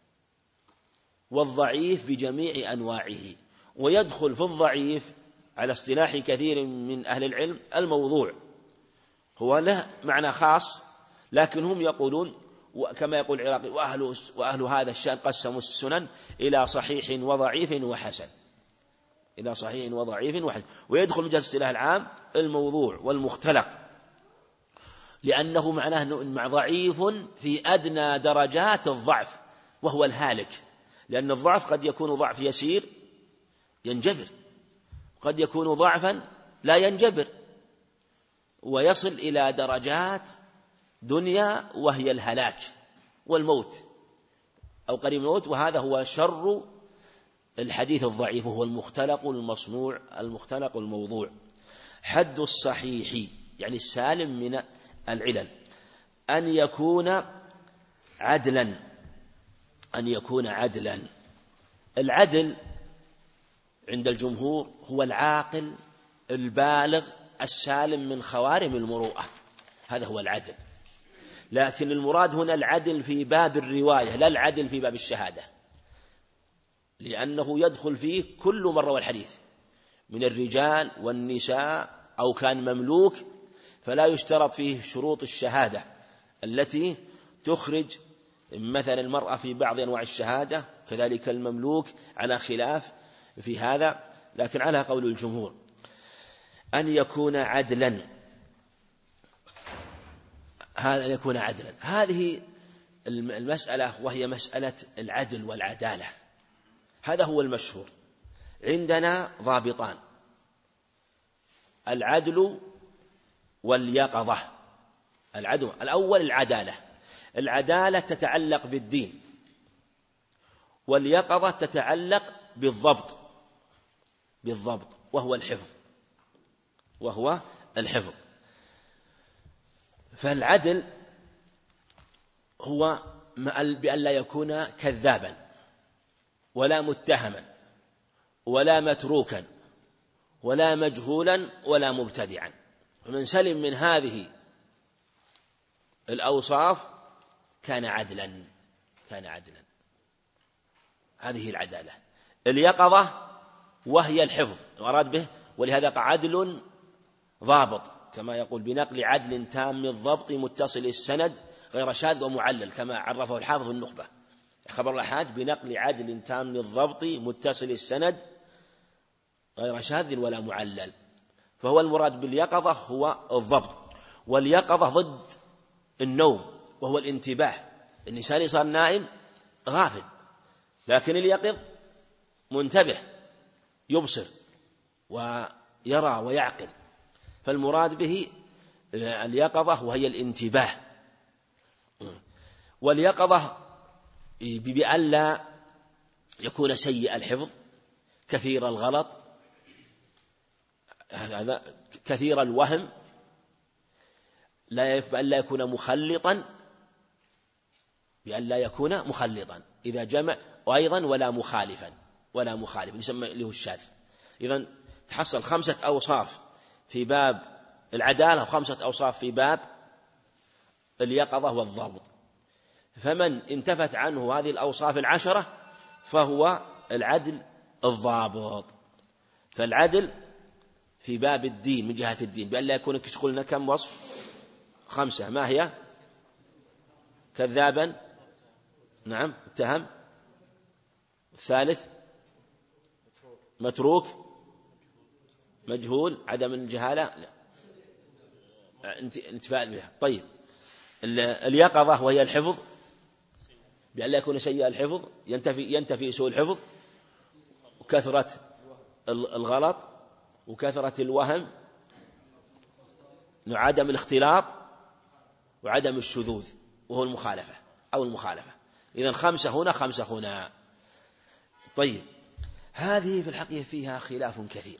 Speaker 1: والضعيف بجميع أنواعه، ويدخل في الضعيف على اصطلاح كثير من أهل العلم الموضوع، هو له معنى خاص، لكن هم يقولون كما يقول العراقي وأهل, وأهل هذا الشأن قسموا السنن إلى صحيح وضعيف وحسن، إلى صحيح وضعيف وحسن، ويدخل من جهة الاصطلاح العام الموضوع والمختلق، لأنه معناه مع ضعيف في أدنى درجات الضعف وهو الهالك، لأن الضعف قد يكون ضعف يسير ينجبر، قد يكون ضعفا لا ينجبر ويصل إلى درجات دنيا وهي الهلاك والموت أو قريب الموت، وهذا هو شر الحديث الضعيف، وهو المختلق المصنوع المختلق الموضوع. حد الصحيح يعني السالم من العلل أن يكون عدلا، أن يكون عدلا. العدل عند الجمهور هو العاقل البالغ السالم من خوارم المروءة، هذا هو العدل، لكن المراد هنا العدل في باب الرواية لا العدل في باب الشهادة، لأنه يدخل فيه كل من روى الحديث من الرجال والنساء أو كان مملوك، فلا يشترط فيه شروط الشهادة التي تخرج مثلا المرأة في بعض أنواع الشهادة، كذلك المملوك على خلاف في هذا، لكن على قول الجمهور أن يكون عدلا، هذا يكون عدلا. هذه المسألة وهي مسألة العدل والعدالة. هذا هو المشهور عندنا ضابطان: العدل واليقظة. العدل الأول العدالة، العدالة تتعلق بالدين، واليقظة تتعلق بالضبط بالضبط وهو الحفظ وهو الحفظ. فالعدل هو بأن لا يكون كذابا ولا متهما ولا متروكا ولا مجهولا ولا مبتدعا، ومن سلم من هذه الأوصاف كان عدلا كان عدلا هذه العدالة. اليقظة وهي الحفظ مراد به، ولهذا عدل ضابط كما يقول بنقل عدل تام الضبط متصل السند غير شاذ ومعلل، كما عرفه الحافظ النخبة. خبر الأحاد بنقل عدل تام الضبط متصل السند غير شاذ ولا معلل. فهو المراد باليقظة هو الضبط، واليقظة ضد النوم وهو الانتباه. الإنسان صار نائم غافل، لكن اليقظ منتبه يبصر ويرى ويعقل. فالمراد به اليقظة وهي الانتباه. واليقظة بأن لا يكون سيء الحفظ كثير الغلط هذا كثير الوهم، بأن لا يكون مخلطا بأن لا يكون مخلطا إذا جمع، وأيضا ولا مخالفا ولا مخالف يسمى له الشاذ. إذن تحصل خمسة أوصاف في باب العدالة وخمسة أوصاف في باب اليقظة والضبط. فمن انتفت عنه هذه الأوصاف العشرة فهو العدل الضابط. فالعدل في باب الدين من جهة الدين بأن لا يكون كشغلنا كم وصف؟ خمسة. ما هي؟ كذابا، نعم، اتهم، الثالث متروك، مجهول، عدم الجهالة، لا انتفاء بها. طيب اليقظة وهي الحفظ بأن لا يكون سيء الحفظ، ينتفي ينتفي سوء الحفظ وكثرة الغلط وكثرة الوهم وعدم الاختلاط وعدم الشذوذ وهو المخالفة أو المخالفة. إذن خمسة هنا خمسة هنا. طيب هذه في الحقيقة فيها خلاف كثير.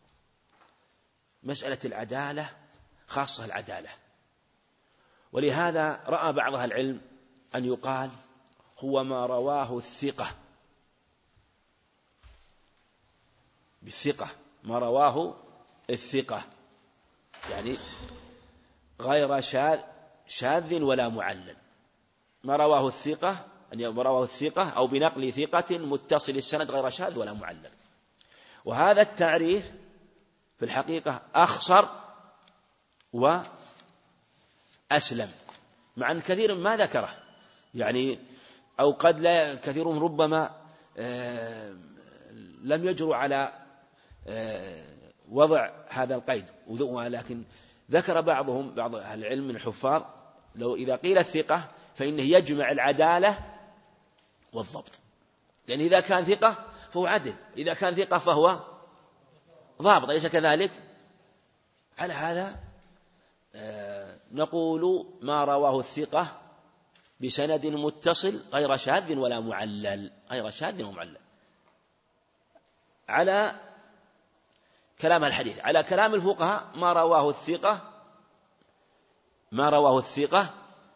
Speaker 1: مسألة العدالة خاصة العدالة، ولهذا رأى بعض أهل العلم أن يقال هو ما رواه الثقة بالثقة، ما رواه الثقة يعني غير شاذ شاذ ولا معلل، ما رواه الثقة أن رواه الثقة أو بنقل ثقة متصل السند غير شاذ ولا معلل. وهذا التعريف في الحقيقة أخصر وأسلم، مع أن كثير ما ذكره يعني، أو قد لا كثيرهم ربما لم يجروا على وضع هذا القيد، ولكن ذكر بعضهم بعض أهل العلم من الحفاظ لو إذا قيل الثقة فإنه يجمع العدالة والضبط، لأن إذا كان ثقة فهو عدل، إذا كان ثقة فهو ضابط، أليس كذلك؟ على هذا نقول ما رواه الثقة بسند متصل غير شاذ ولا معلل، غير شاذ ومعلل على كلام الحديث. على كلام الفقهاء ما رواه الثقة ما رواه الثقة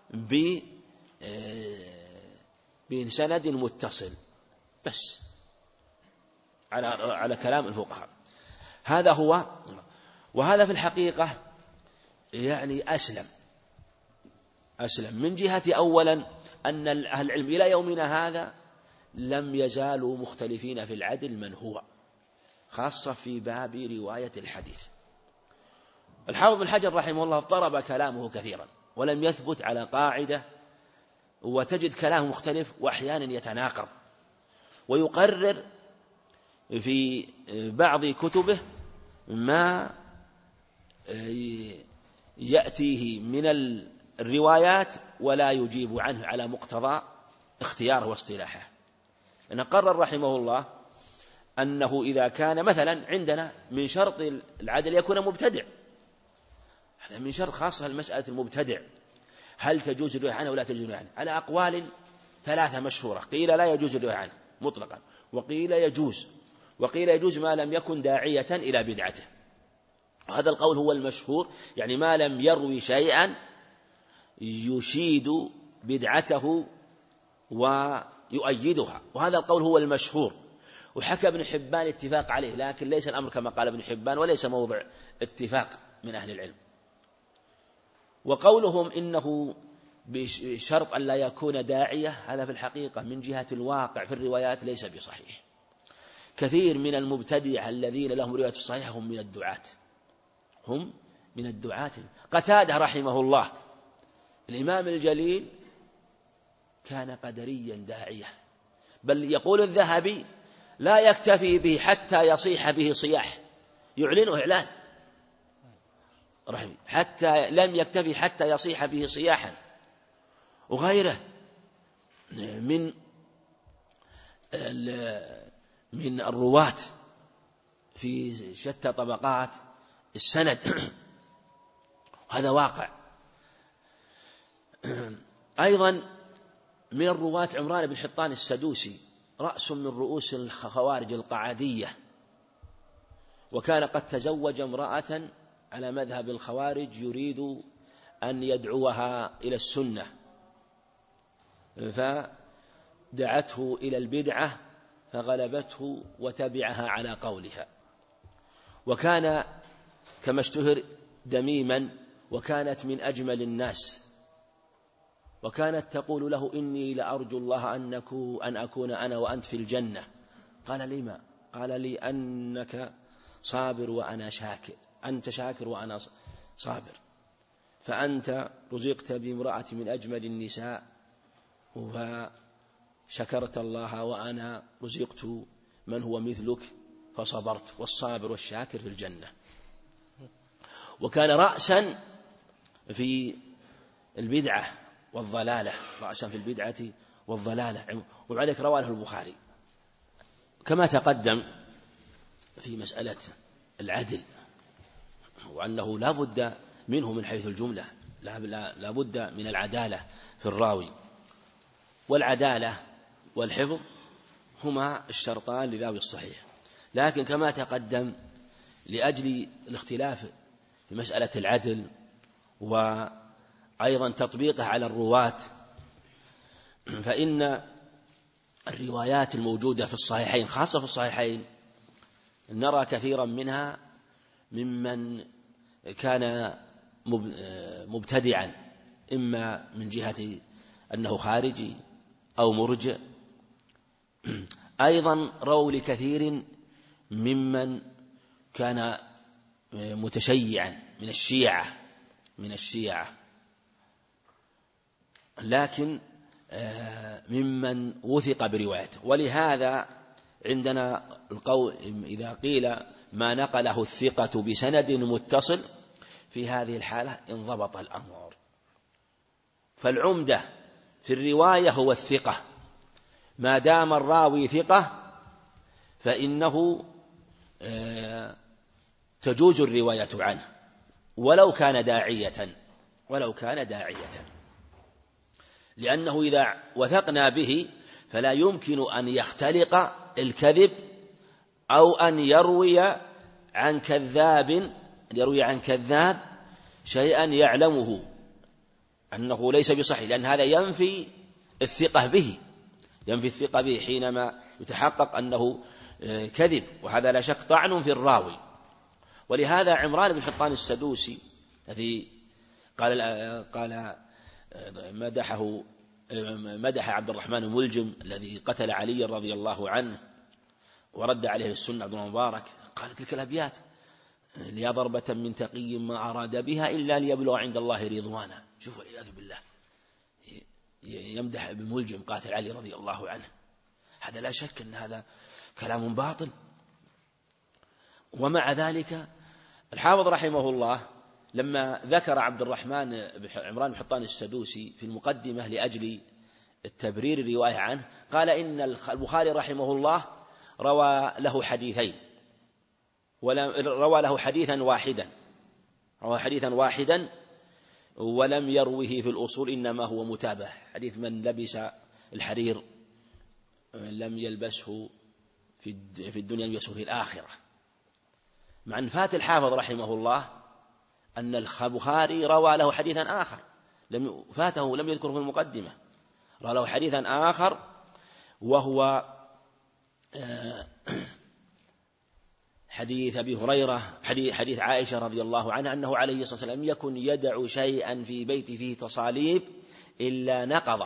Speaker 1: بسند متصل بس، على على كلام الفقهاء. هذا هو، وهذا في الحقيقة يعني أسلم أسلم من جهة أولا أن أهل العلم إلى يومنا هذا لم يزالوا مختلفين في العدل من هو، خاصة في باب رواية الحديث. الحافظ بن حجر رحمه الله اضطرب كلامه كثيرا ولم يثبت على قاعدة، وتجد كلامه مختلف وأحيانا يتناقض، ويقرر في بعض كتبه ما يأتيه من الروايات ولا يجيب عنه على مقتضى اختياره واصطلاحه. لأن قرر رحمه الله أنه إذا كان مثلا عندنا من شرط العدل يكون مبتدع، هذا من شرط خاصة المسألة المبتدع، هل تجوز الرواية عنه ولا تجوز الرواية عنه؟ على أقوال ثلاثة مشهورة، قيل لا يجوز الرواية عنه مطلقا، وقيل يجوز، وقيل يجوز ما لم يكن داعية إلى بدعته. هذا القول هو المشهور، يعني ما لم يروي شيئا يشيد بدعته ويؤيدها، وهذا القول هو المشهور. وحكى ابن حبان اتفاق عليه، لكن ليس الأمر كما قال ابن حبان، وليس موضع اتفاق من أهل العلم. وقولهم إنه بشرط أن لا يكون داعية، هذا في الحقيقة من جهة الواقع في الروايات ليس بصحيح. كثير من المبتدعة الذين لهم رواية صحيحة هم من الدعاة، هم من الدعاة. قتادة رحمه الله الإمام الجليل كان قدريا داعية، بل يقول الذهبي لا يكتفي به حتى يصيح به صياح، يعلنه إعلان رحمه، حتى لم يكتفي حتى يصيح به صياحا. وغيره من من الرواة في شتى طبقات السند، هذا واقع. أيضا من الرواة عمران بن حطان السدوسي، رأس من رؤوس الخوارج القعدية، وكان قد تزوج امرأة على مذهب الخوارج يريد أن يدعوها إلى السنة، فدعته إلى البدعة فغلبته وتبعها على قولها. وكان كما اشتهر دميما، وكانت من أجمل الناس، وكانت تقول له إني لأرجو الله أن أكون أنا وأنت في الجنة. قال لي ما؟ قال لي أنك صابر وأنا شاكر، أنت شاكر وأنا صابر، فأنت رزقت بامرأة من أجمل النساء فشكرت الله، وأنا رزقت من هو مثلك فصبرت، والصابر والشاكر في الجنة. وكان رأسا في البدعة والضلالة، رأسا في البدعة والضلالة، وعليك رواه البخاري. كما تقدم في مسألة العدل، وأنه لا بد منه من حيث الجملة، لا, لا, لا بد من العدالة في الراوي، والعدالة والحفظ هما الشرطان لراوي الصحيح. لكن كما تقدم لأجل الاختلاف في مسألة العدل وأيضا تطبيقه على الرواة، فإن الروايات الموجودة في الصحيحين، خاصة في الصحيحين، نرى كثيرا منها ممن كان مبتدعا، إما من جهة أنه خارجي أو مرجئ. أيضا رووا لكثير ممن كان متشيعا من الشيعة من الشيعة لكن ممن وثق بروايته. ولهذا عندنا القول إذا قيل ما نقله الثقة بسند متصل، في هذه الحالة انضبط الأمر. فالعمدة في الرواية هو الثقة، ما دام الراوي ثقة فإنه تجوز الرواية عنه ولو كان داعية ولو كان داعية لأنه إذا وثقنا به فلا يمكن أن يختلق الكذب أو أن يروي عن كذاب أن يروي عن كذاب شيئا يعلمه أنه ليس بصحيح، لأن هذا ينفي الثقة به ينفي الثقة به حينما يتحقق أنه كذب، وهذا لا شك طعن في الراوي. ولهذا عمران بن حطان السدوسي الذي قال قال مدحه مدح عبد الرحمن الملجم الذي قتل علي رضي الله عنه ورد عليه السنة عبد المبارك، قال تلك الأبيات: ليا ضربة من تقي ما أراد بها إلا ليبلغ عند الله رضوانا. شوف والعياذ بالله يمدح ابن ملجم قاتل علي رضي الله عنه، هذا لا شك أن هذا كلام باطل. ومع ذلك الحافظ رحمه الله لما ذكر عبد الرحمن عمران بن حطان السدوسي في المقدمة لأجل التبرير الرواية عنه قال إن البخاري رحمه الله روى له حديثين، روى له حديثا واحدا روى حديثا واحدا ولم يروه في الأصول، إنما هو متابع، حديث من لبس الحرير لم يلبسه في الدنيا يلبسه في الآخرة. مع أن فات الحافظ رحمه الله أن البخاري روى له حديثا آخر لم فاته لم يذكره في المقدمة، روى له حديثا آخر وهو حديث أبي هريرة حديث, حديث عائشة رضي الله عنها أنه عليه الصلاة والسلام لم يكن يدع شيئا في بيته فيه تصاليب إلا نقضه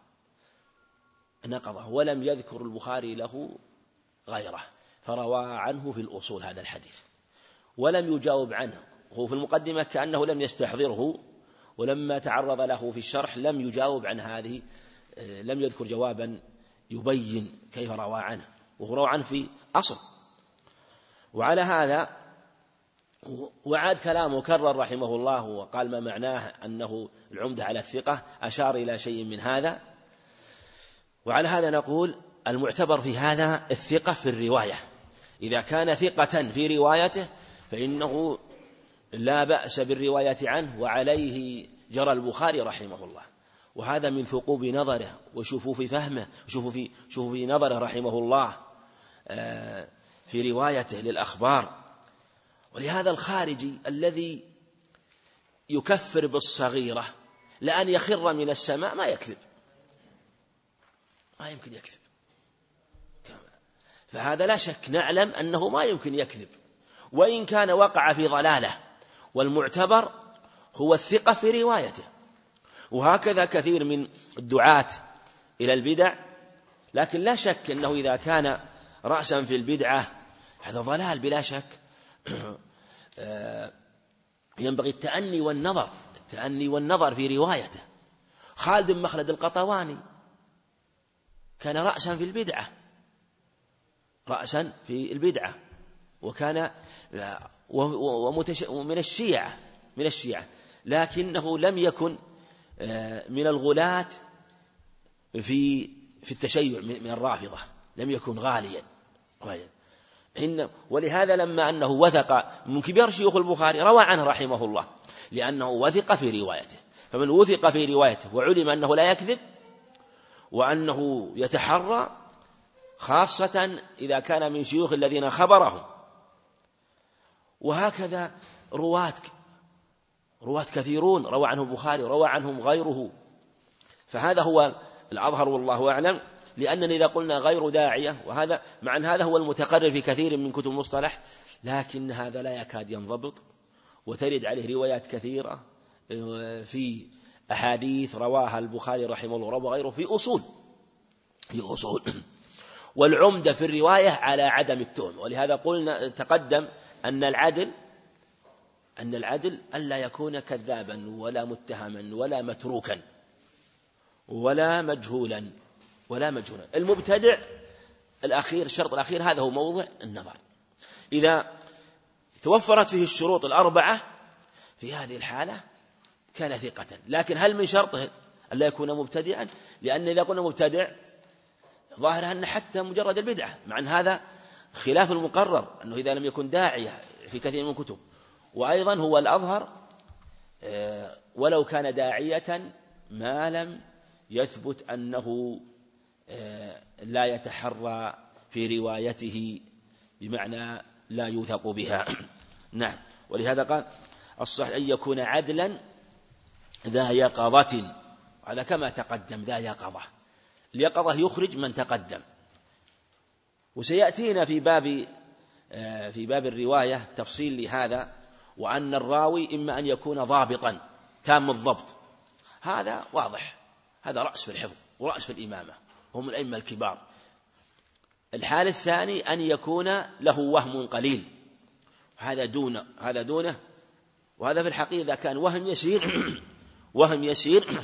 Speaker 1: نقضه ولم يذكر البخاري له غيره، فروى عنه في الأصول هذا الحديث ولم يجاوب عنه. هو في المقدمة كأنه لم يستحضره، ولما تعرض له في الشرح لم يجاوب عن هذه، لم يذكر جوابا يبين كيف روى عنه، وهو روى عنه في أصل. وعلى هذا وعاد كلامه كرر رحمه الله وقال ما معناه أنه العمدة على الثقة، أشار إلى شيء من هذا. وعلى هذا نقول المعتبر في هذا الثقة في الرواية، إذا كان ثقة في روايته فإنه لا بأس بالرواية عنه، وعليه جرى البخاري رحمه الله، وهذا من ثقوب نظره وشفوف فهمه وشفوف شفوف نظره رحمه الله في روايته للأخبار. ولهذا الخارجي الذي يكفر بالصغيرة لأن يخر من السماء ما يكذب، ما يمكن يكذب، فهذا لا شك نعلم أنه ما يمكن يكذب وإن كان وقع في ضلاله، والمعتبر هو الثقة في روايته. وهكذا كثير من الدعاة إلى البدع، لكن لا شك أنه إذا كان رأسا في البدعة هذا ضلال بلا شك. ينبغي التأني والنظر التأني والنظر في روايته. خالد بن مخلد القطواني كان رأسا في البدعة رأسا في البدعة وكان ومن الشيعة من الشيعة لكنه لم يكن من الغلاة في في التشيع من الرافضة، لم يكن غاليا إن ولهذا لما أنه وثق من كبار شيوخ البخاري روى عنه رحمه الله، لأنه وثق في روايته. فمن وثق في روايته وعلم أنه لا يكذب وأنه يتحرى، خاصة إذا كان من شيوخ الذين خبرهم. وهكذا رواة رواة كثيرون روى عنه البخاري روى عنهم غيره، فهذا هو الأظهر والله أعلم. لأننا إذا قلنا غير داعية، وهذا مع أن هذا هو المتقرر في كثير من كتب المصطلح، لكن هذا لا يكاد ينضبط، وترد عليه روايات كثيرة في أحاديث رواها البخاري رحمه الله روى غيره في أصول في أصول والعمدة في الرواية على عدم التهم. ولهذا قلنا تقدم أن العدل أن العدل ألا يكون كذابا ولا متهما ولا متروكا ولا مجهولا ولا مجهولا. المبتدع الأخير الشرط الأخير هذا هو موضع النظر. إذا توفرت فيه الشروط الأربعة في هذه الحالة كان ثقة، لكن هل من شرطه ألا يكون مبتدعا؟ لأن إذا قلنا مبتدع ظاهر أن حتى مجرد البدعة، مع أن هذا خلاف المقرر أنه إذا لم يكن داعية في كثير من الكتب. وأيضا هو الأظهر ولو كان داعية ما لم يثبت أنه لا يتحرى في روايته، بمعنى لا يوثق بها. نعم. ولهذا قال الصحيح أن يكون عدلا ذا يقظة، هذا كما تقدم ذا يقظة، اليقظة يخرج من تقدم. وسيأتينا في باب في باب الرواية تفصيل لهذا، وأن الراوي إما أن يكون ضابطا تام الضبط، هذا واضح، هذا رأس في الحفظ ورأس في الإمامة، هم الأئمة الكبار. الحال الثاني أن يكون له وهم قليل، هذا دون هذا دونه. وهذا في الحقيقة إذا كان وهم يسير وهم يسير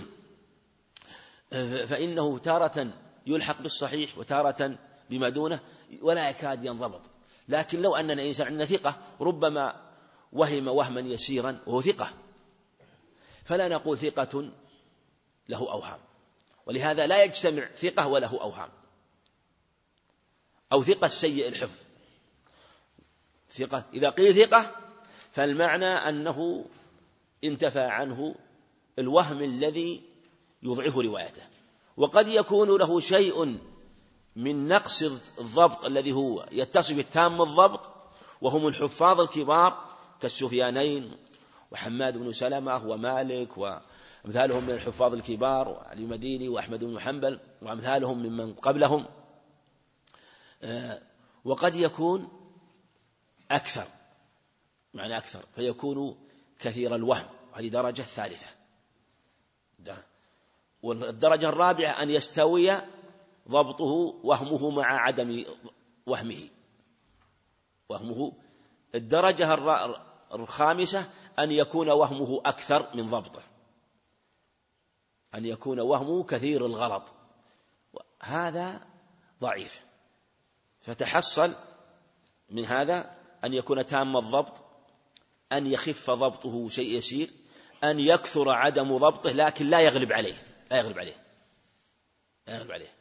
Speaker 1: فإنه تارة يلحق بالصحيح وتارة بما دونه ولا يكاد ينضبط. لكن لو أننا إنسان عندنا ثقة ربما وهم وهما يسيرا وهو ثقة، فلا نقول ثقة له أوهام، ولهذا لا يجتمع ثقة وله أوهام، أو ثقة سيء الحفظ. ثقة إذا قيل ثقة فالمعنى أنه انتفى عنه الوهم الذي يضعف روايته، وقد يكون له شيء من نقص الضبط الذي هو يتصف بالتام الضبط، وهم الحفاظ الكبار كالسفيانين وحماد بن سلمة ومالك وأمثالهم من الحفاظ الكبار، وعلي المديني وأحمد بن حنبل وأمثالهم ممن قبلهم. وقد يكون أكثر، معنى أكثر، فيكون كثير الوهم، هذه درجة ثالثة. والدرجة الرابعة أن يستوي ضبطه وهمه مع عدم وهمه وهمه. الدرجة الخامسة أن يكون وهمه أكثر من ضبطه، أن يكون وهمه كثير الغلط، هذا ضعيف. فتحصل من هذا أن يكون تام الضبط، أن يخف ضبطه شيء يسير، أن يكثر عدم ضبطه لكن لا يغلب عليه لا يغلب عليه لا يغلب عليه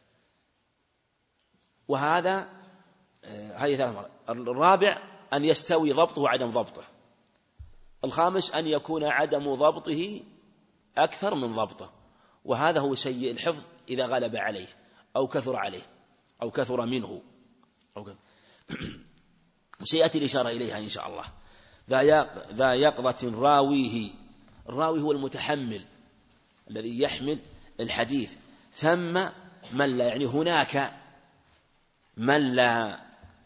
Speaker 1: وهذا هذه ثلاث مرات. الرابع أن يستوي ضبطه وعدم ضبطه. الخامس أن يكون عدم ضبطه أكثر من ضبطه، وهذا هو سيء الحفظ إذا غلب عليه أو كثر عليه أو كثر منه أو كثر. وسيأتي الإشارة إليها إن شاء الله. ذا يقظة راويه، الراوي هو المتحمل الذي يحمل الحديث. ثم من لا، يعني هناك من لا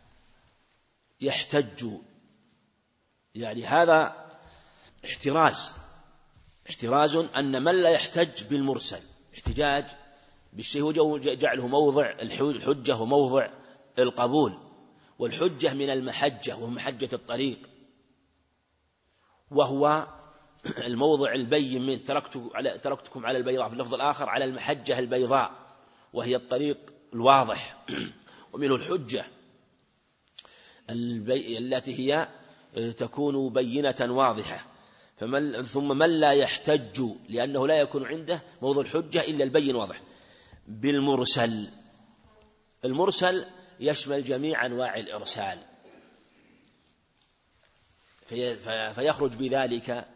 Speaker 1: يحتج، يعني هذا احتراز احتراز أن من لا يحتج بالمرسل، احتجاج بالشيء جعله موضع الحجة وموضع القبول، والحجة من المحجة ومحجة الطريق، وهو الموضع البين من تركتكم على البيضاء في اللفظ الآخر على المحجة البيضاء، وهي الطريق الواضح. ومنه الحجة التي هي تكون بينة واضحة. فمن ثم من لا يحتج، لأنه لا يكون عنده موضع الحجة إلا البين واضح. بالمرسل، المرسل يشمل جميع أنواع الإرسال، فيخرج بذلك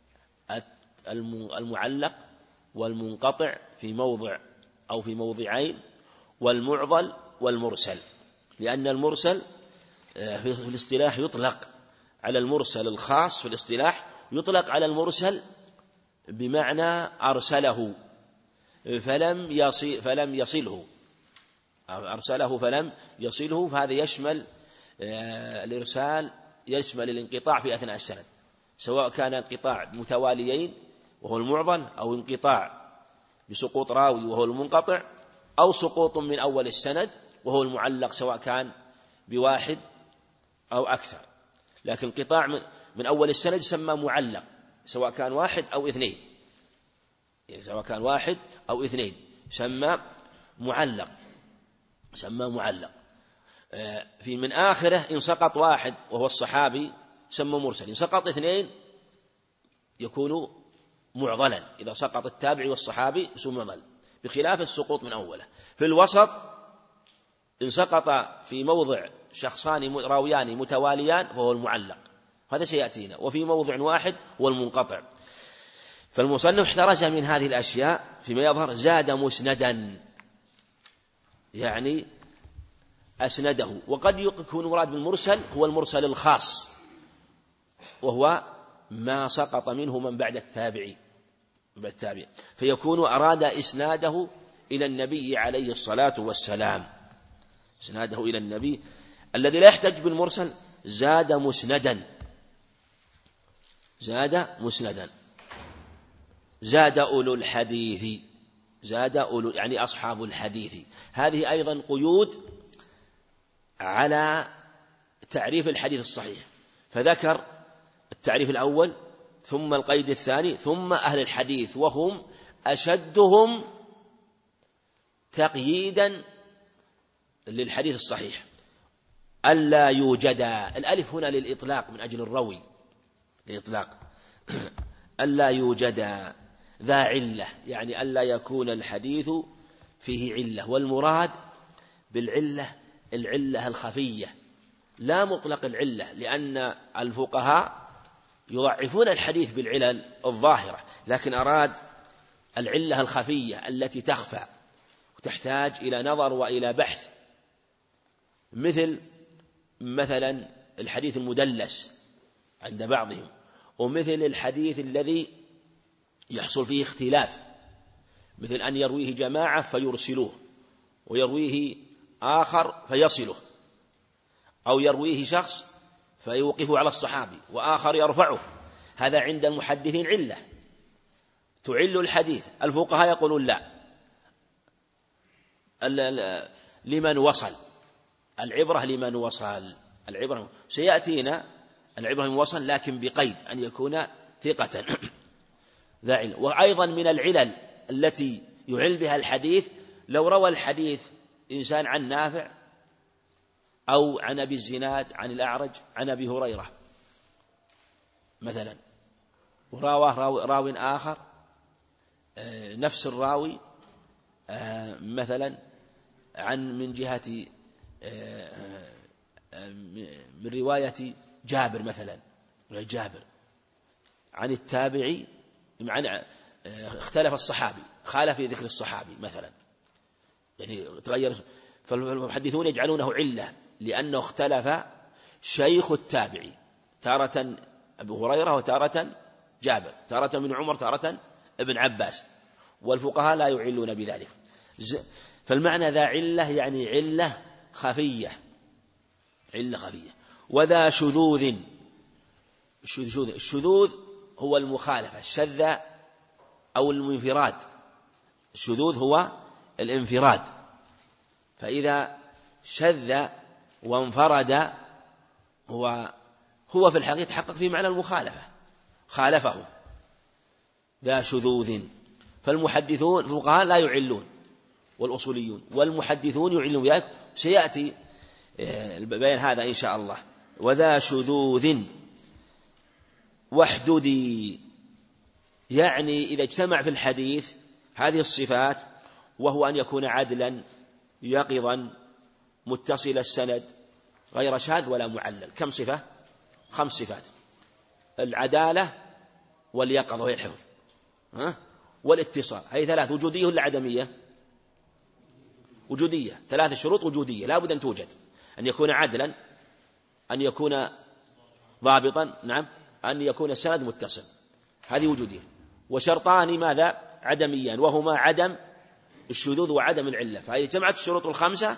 Speaker 1: المعلق والمنقطع في موضع أو في موضعين، والمعضل والمرسل، لأن المرسل في الاصطلاح يطلق على المرسل الخاص، في الاصطلاح يطلق على المرسل بمعنى أرسله فلم يصل فلم يصله أرسله فلم يصله فهذا يشمل الإرسال، يشمل الانقطاع في أثناء السند، سواء كان انقطاع متواليين وهو المعضل، أو انقطاع بسقوط راوي وهو المنقطع، أو سقوط من أول السند وهو المعلق، سواء كان بواحد أو أكثر. لكن انقطاع من أول السند يسمى معلق، سواء كان واحد أو اثنين، سواء كان واحد أو اثنين يسمى معلق يسمى معلق. في من آخره إن سقط واحد وهو الصحابي يسمى مرسل، إن سقط اثنين يكون معضلا، إذا سقط التابعي والصحابي يسمى معضل، بخلاف السقوط من أوله. في الوسط إن سقط في موضع شخصان راويان متواليان فهو المعلق، هذا سيأتينا. وفي موضع واحد هو المنقطع. فالمصنف احترز من هذه الأشياء فيما يظهر. زاد مسندا، يعني أسنده. وقد يكون مراد بالمرسل هو المرسل الخاص، وهو ما سقط منه من بعد التابعي بالتابع، فيكون أراد إسناده إلى النبي عليه الصلاة والسلام، إسناده إلى النبي. الذي لا يحتج بالمرسل زاد مسندا زاد مسندا زاد أولو الحديث، زاد أولو يعني أصحاب الحديث. هذه أيضا قيود على تعريف الحديث الصحيح، فذكر التعريف الأول ثم القيد الثاني ثم أهل الحديث، وهم أشدهم تقييدا للحديث الصحيح. ألا يوجد، الألف هنا للإطلاق من أجل الروي، الإطلاق ألا يوجد ذا علة، يعني ألا يكون الحديث فيه علة، والمراد بالعلة العلة الخفية لا مطلق العلة، لأن الفقهاء يضعفون الحديث بالعلل الظاهرة، لكن أراد العلة الخفية التي تخفى وتحتاج إلى نظر وإلى بحث، مثل مثلا الحديث المدلس عند بعضهم، ومثل الحديث الذي يحصل فيه اختلاف، مثل أن يرويه جماعة فيرسلوه ويرويه آخر فيصله، أو يرويه شخص فيوقفه على الصحابي وآخر يرفعه. هذا عند المحدثين علة تعل الحديث. الفقهاء يقولون لا، لمن وصل، العبرة لمن وصل، العبرة سيأتينا العبرة لمن وصل، لكن بقيد أن يكون ثقة ذا علم. وأيضا من العلل التي يعل بها الحديث لو روى الحديث إنسان عن نافع أو عن أبي الزناد عن الأعرج عن أبي هريرة مثلا، وراوه راو آخر نفس الراوي مثلا عن من جهة من رواية جابر مثلا، جابر عن التابعي، عن اختلف الصحابي، خالف في ذكر الصحابي مثلا، يعني تغير، فالمحدثون يجعلونه علة لأنه اختلف شيخ التابعي، تارة أبو هريرة وتارة جابر، تارة من عمر تارة ابن عباس، والفقهاء لا يعلون بذلك. فالمعنى ذا علة يعني علة خفية، علة خفية. وذا شذوذ، الشذوذ هو المخالفة، الشذ أو الانفراد، الشذوذ هو الانفراد، فإذا شذ وانفرد هو هو في الحقيقة تحقق في معنى المخالفة، خالفه، ذا شذوذ. فالمحدثون الفقهاء لا يعلون والأصوليون، والمحدثون يعلون بذلك، سيأتي بيان هذا إن شاء الله. وذا شذوذ واحددي، يعني إذا اجتمع في الحديث هذه الصفات، وهو أن يكون عدلا يقظا متصل السند غير شاذ ولا معلل. كم صفة؟ خمس صفات: العدالة واليقظة وهي الحفظ، ها؟ والاتصال، هذه ثلاث. وجودية ولا عدمية؟ وجودية، ثلاث شروط وجودية لا بد أن توجد: أن يكون عدلا، أن يكون ضابطا، نعم، أن يكون السند متصل، هذه وجودية. وشرطان ماذا؟ عدميان، وهما عدم الشذوذ وعدم العلة. فإذا جمعت الشروط الخمسة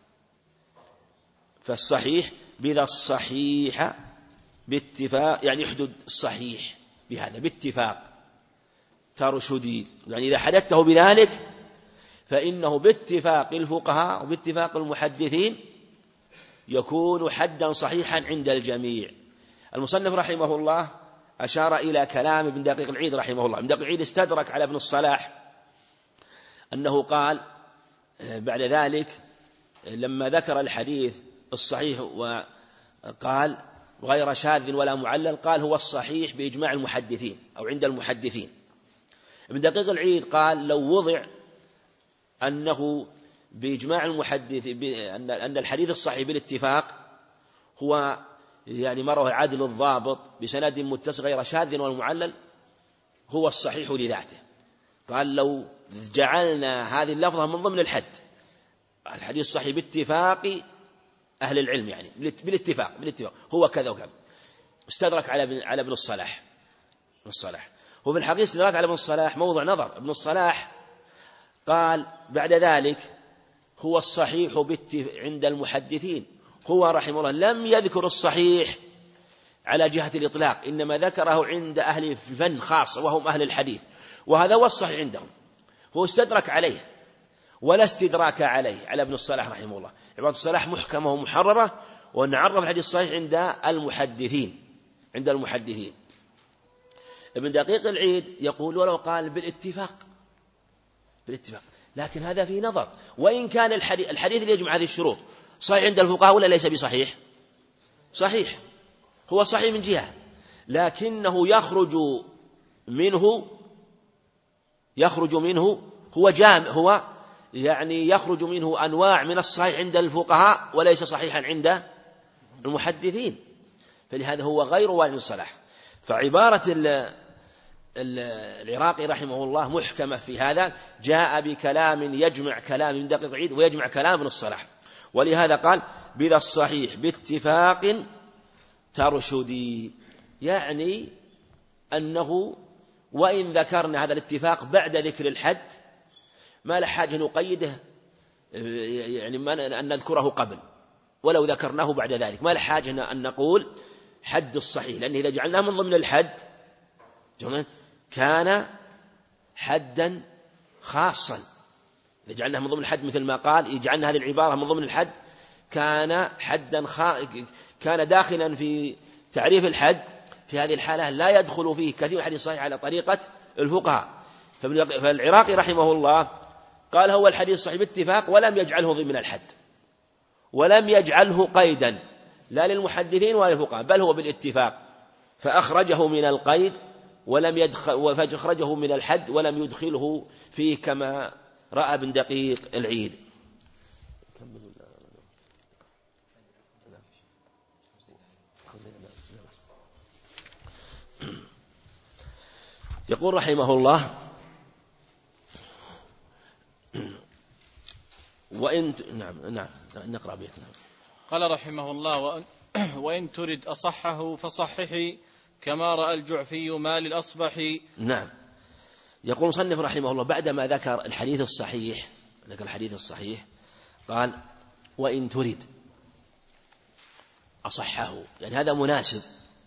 Speaker 1: فالصحيح بذا الصحيح باتفاق، يعني يحدد الصحيح بهذا باتفاق ترشدي، يعني إذا حددته بذلك فإنه باتفاق الفقهاء وباتفاق المحدثين يكون حدا صحيحا عند الجميع. المصنف رحمه الله أشار إلى كلام ابن دقيق العيد رحمه الله. ابن دقيق العيد استدرك على ابن الصلاح أنه قال بعد ذلك لما ذكر الحديث الصحيح وقال غير شاذ ولا معلل، قال هو الصحيح بإجماع المحدثين أو عند المحدثين. ابن دقيق العيد قال لو وضع أنه بإجماع المحدث أن الحديث الصحيح بالاتفاق هو يعني ما رواه العادل الضابط بسند متصل غير شاذ ولا معلل هو الصحيح لذاته. قال لو جعلنا هذه اللفظة من ضمن الحد، الحديث الصحيح باتفاق أهل العلم، يعني بالاتفاق بالاتفاق هو كذا وكذا. استدرك على على ابن الصلاح ابن الصلاح هو في الحقيقة استدراك على ابن الصلاح موضع نظر. ابن الصلاح قال بعد ذلك هو الصحيح عند المحدثين، هو رحمه الله لم يذكر الصحيح على جهة الإطلاق، إنما ذكره عند أهل الفن خاصة وهم أهل الحديث، وهذا هو الصحيح عندهم. هو استدرك عليه ولا استدراك عليه على ابن الصلاح رحمه الله. عبارة الصلاح محكمة ومحررة، ونعرف الحديث الصحيح عند المحدثين عند المحدثين. ابن دقيق العيد يقول ولو قال بالاتفاق بالاتفاق، لكن هذا فيه نظر. وإن كان الحديث, الحديث اللي يجمع هذه الشروط صحيح عند الفقهاء ولا ليس بصحيح؟ صحيح، هو صحيح من جهة، لكنه يخرج منه يخرج منه هو جامع، هو يعني يخرج منه أنواع من الصحيح عند الفقهاء وليس صحيحا عند المحدثين، فلهذا هو غير وارد الصلاح. فعبارة العراقي رحمه الله محكمة في هذا، جاء بكلام يجمع كلام من دقيق العيد ويجمع كلام من الصلاح، ولهذا قال بذا الصحيح باتفاق ترشدي، يعني أنه وإن ذكرنا هذا الاتفاق بعد ذكر الحد ما له حاجة نقيده، يعني أن نذكره قبل، ولو ذكرناه بعد ذلك ما له حاجة أن نقول حد الصحيح، لأن إذا جعلناه من ضمن الحد كان حدا خاصا. إذا جعلناه من ضمن الحد مثل ما قال يجعلنا هذه العبارة من ضمن الحد كان حدا خ... كان داخلا في تعريف الحد، في هذه الحالة لا يدخل فيه كثير من الحديث الصحيح على طريقة الفقهاء. فالعراقي رحمه الله قال هو الحديث الصحيح باتفاق، ولم يجعله ضمن الحد، ولم يجعله قيدا لا للمحدثين ولا للفقهاء، بل هو بالاتفاق، فأخرجه من القيد ولم يدخل، فأخرجه من الحد ولم يدخله فيه كما رأى ابن دقيق العيد. يقول رحمه الله وإن نعم نعم نقرأ بيتنا.
Speaker 2: قال رحمه الله وإن, وإن ترد أصحه فصححي كما رأى الجعفي ما للأصبح.
Speaker 1: نعم. يقول مصنف رحمه الله بعدما ذكر الحديث الصحيح، ذكر الحديث الصحيح قال وإن ترد أصحه، يعني هذا مناسب،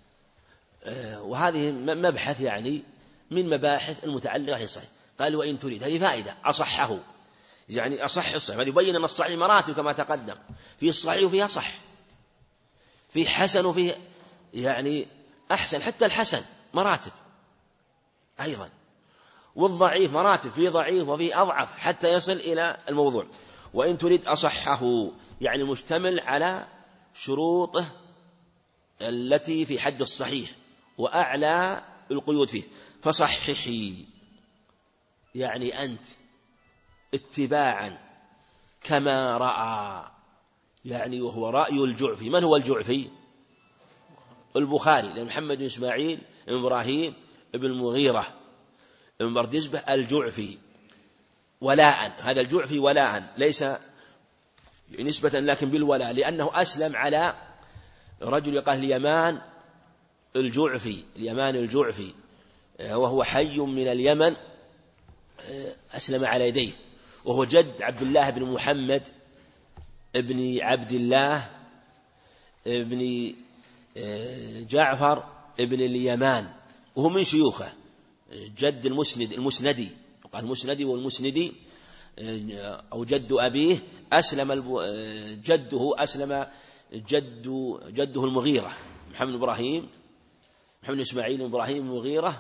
Speaker 1: وهذه مبحث يعني من مباحث المتعلقة بالصحيح. قال وإن تريد، هذه فائدة، أصحه يعني أصح الصحيح، هذا يبين أن الصحيح مراتب كما تقدم، في الصحيح وفيها صح، في حسن وفيه يعني أحسن، حتى الحسن مراتب أيضا، والضعيف مراتب، في ضعيف وفي أضعف حتى يصل إلى الموضوع. وإن تريد أصحه يعني مشتمل على شروطه التي في حد الصحيح وأعلى القيود فيه. فصححي يعني أنت اتباعا كما رأى، يعني وهو رأي الجعفي. من هو الجعفي؟ البخاري، لأن محمد بن إسماعيل بن إبراهيم بن المغيرة بن بردزبة الجعفي ولاء، هذا الجعفي ولاء ليس نسبة لكن بالولاء، لأنه أسلم على رجل يقال اليمان الجعفي، اليمان الجعفي، وهو حي من اليمن، أسلم على يديه، وهو جد عبد الله بن محمد ابن عبد الله ابن جعفر ابن اليمان، وهو من شيوخه، جد المسند المسندي، قال المسندي والمسندي، أو جد أبيه أسلم جده أسلم جد جده المغيرة محمد بن إبراهيم محمد إسماعيل بن إبراهيم المغيرة،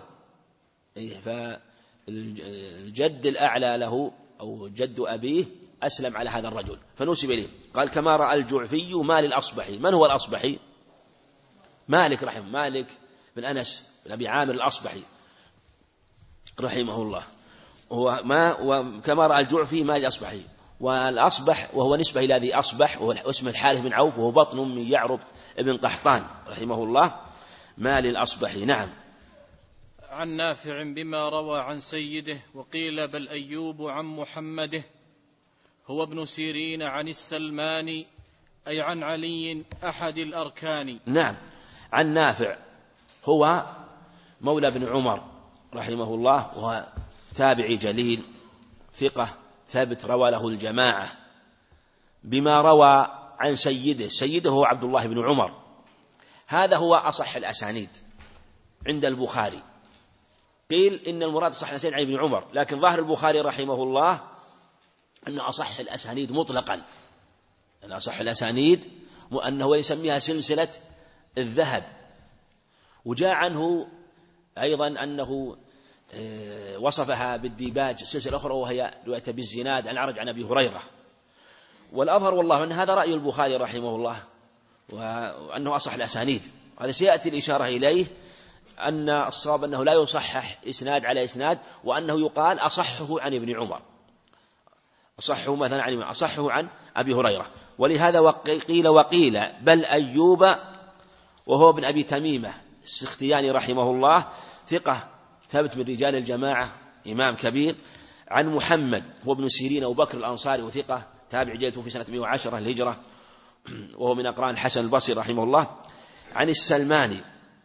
Speaker 1: فالجد الأعلى له أو جد أبيه أسلم على هذا الرجل فنسب إليه. قال كما رأى الجعفي ما للأصبحي. من هو الأصبحي؟ مالك رحمه مالك بن أنس بن أبي عامر الأصبحي رحمه الله. هو ما وكما رأى الجعفي ما للأصبحي، والأصبح وهو نسبة إلى ذي أصبح وهو اسمه الحارث بن عوف، وهو بطن من يعرب ابن قحطان رحمه الله ما للأصبحي. نعم.
Speaker 2: عن نافع بما روى عن سيده، وقيل بل أيوب عن محمده، هو ابن سيرين عن السلمان، أي عن علي أحد الأركان.
Speaker 1: نعم. عن نافع هو مولى بن عمر رحمه الله، وهو تابعي جليل ثقة ثابت روى له الجماعة، بما روى عن سيده. سيده هو عبد الله بن عمر، هذا هو أصح الأسانيد عند البخاري. قيل إن المراد صح الأسانيد عن ابن عمر، لكن ظاهر البخاري رحمه الله أن أصح الأسانيد مطلقا، أن أصح الأسانيد وأنه يسميها سلسلة الذهب. وجاء عنه أيضا أنه وصفها بالديباج سلسلة أخرى وهي رواية بالزناد عن عرج عن أبي هريرة. والأظهر والله أن هذا رأي البخاري رحمه الله، وأنه أصح الأسانيد، هذا سيأتي الإشارة إليه أن الصواب أنه لا يصحح إسناد على إسناد، وأنه يقال أصحه عن ابن عمر، أصحه مثلا عن أصحه عن أبي هريرة. ولهذا قيل وقيل بل أيوب وهو ابن أبي تميمة السختياني رحمه الله ثقة ثابت من رجال الجماعة إمام كبير، عن محمد هو ابن سيرين أبو بكر الأنصاري وثقة تابع جلته في سنة مئة وعشرة الهجرة وهو من أقران الحسن البصري رحمه الله، عن السلماني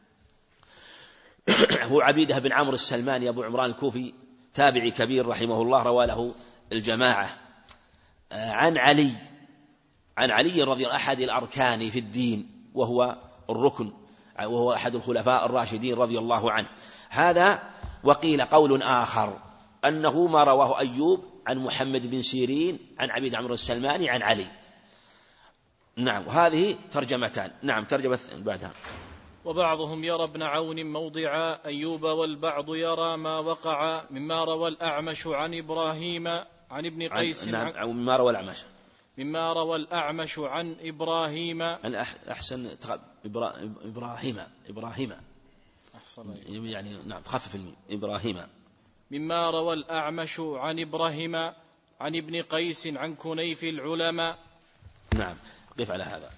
Speaker 1: هو عبيده بن عمرو السلماني أبو عمران الكوفي تابعي كبير رحمه الله روى له الجماعة، عن علي عن علي رضي الله أحد الأركان في الدين وهو الركن وهو أحد الخلفاء الراشدين رضي الله عنه. هذا وقيل قول آخر أنه ما رواه أيوب عن محمد بن سيرين عن عبيد عمرو السلماني عن علي. نعم، وهذه ترجمتان. نعم، ترجمة بعدها.
Speaker 2: وبعضهم يرى ابن عون موضع أيوب، والبعض يرى ما وقع، مما روى الأعمش عن إبراهيم عن ابن قيس
Speaker 1: عن نعم عن مما روى الأعمش
Speaker 2: مما روى الأعمش عن إبراهيم
Speaker 1: عن أحسن إبراهيم إبراهيم يعني نعم تخفف الميم إبراهيم
Speaker 2: مما روى الأعمش عن إبراهيم عن ابن قيس عن كنيف العلماء.
Speaker 1: نعم، قف على هذا.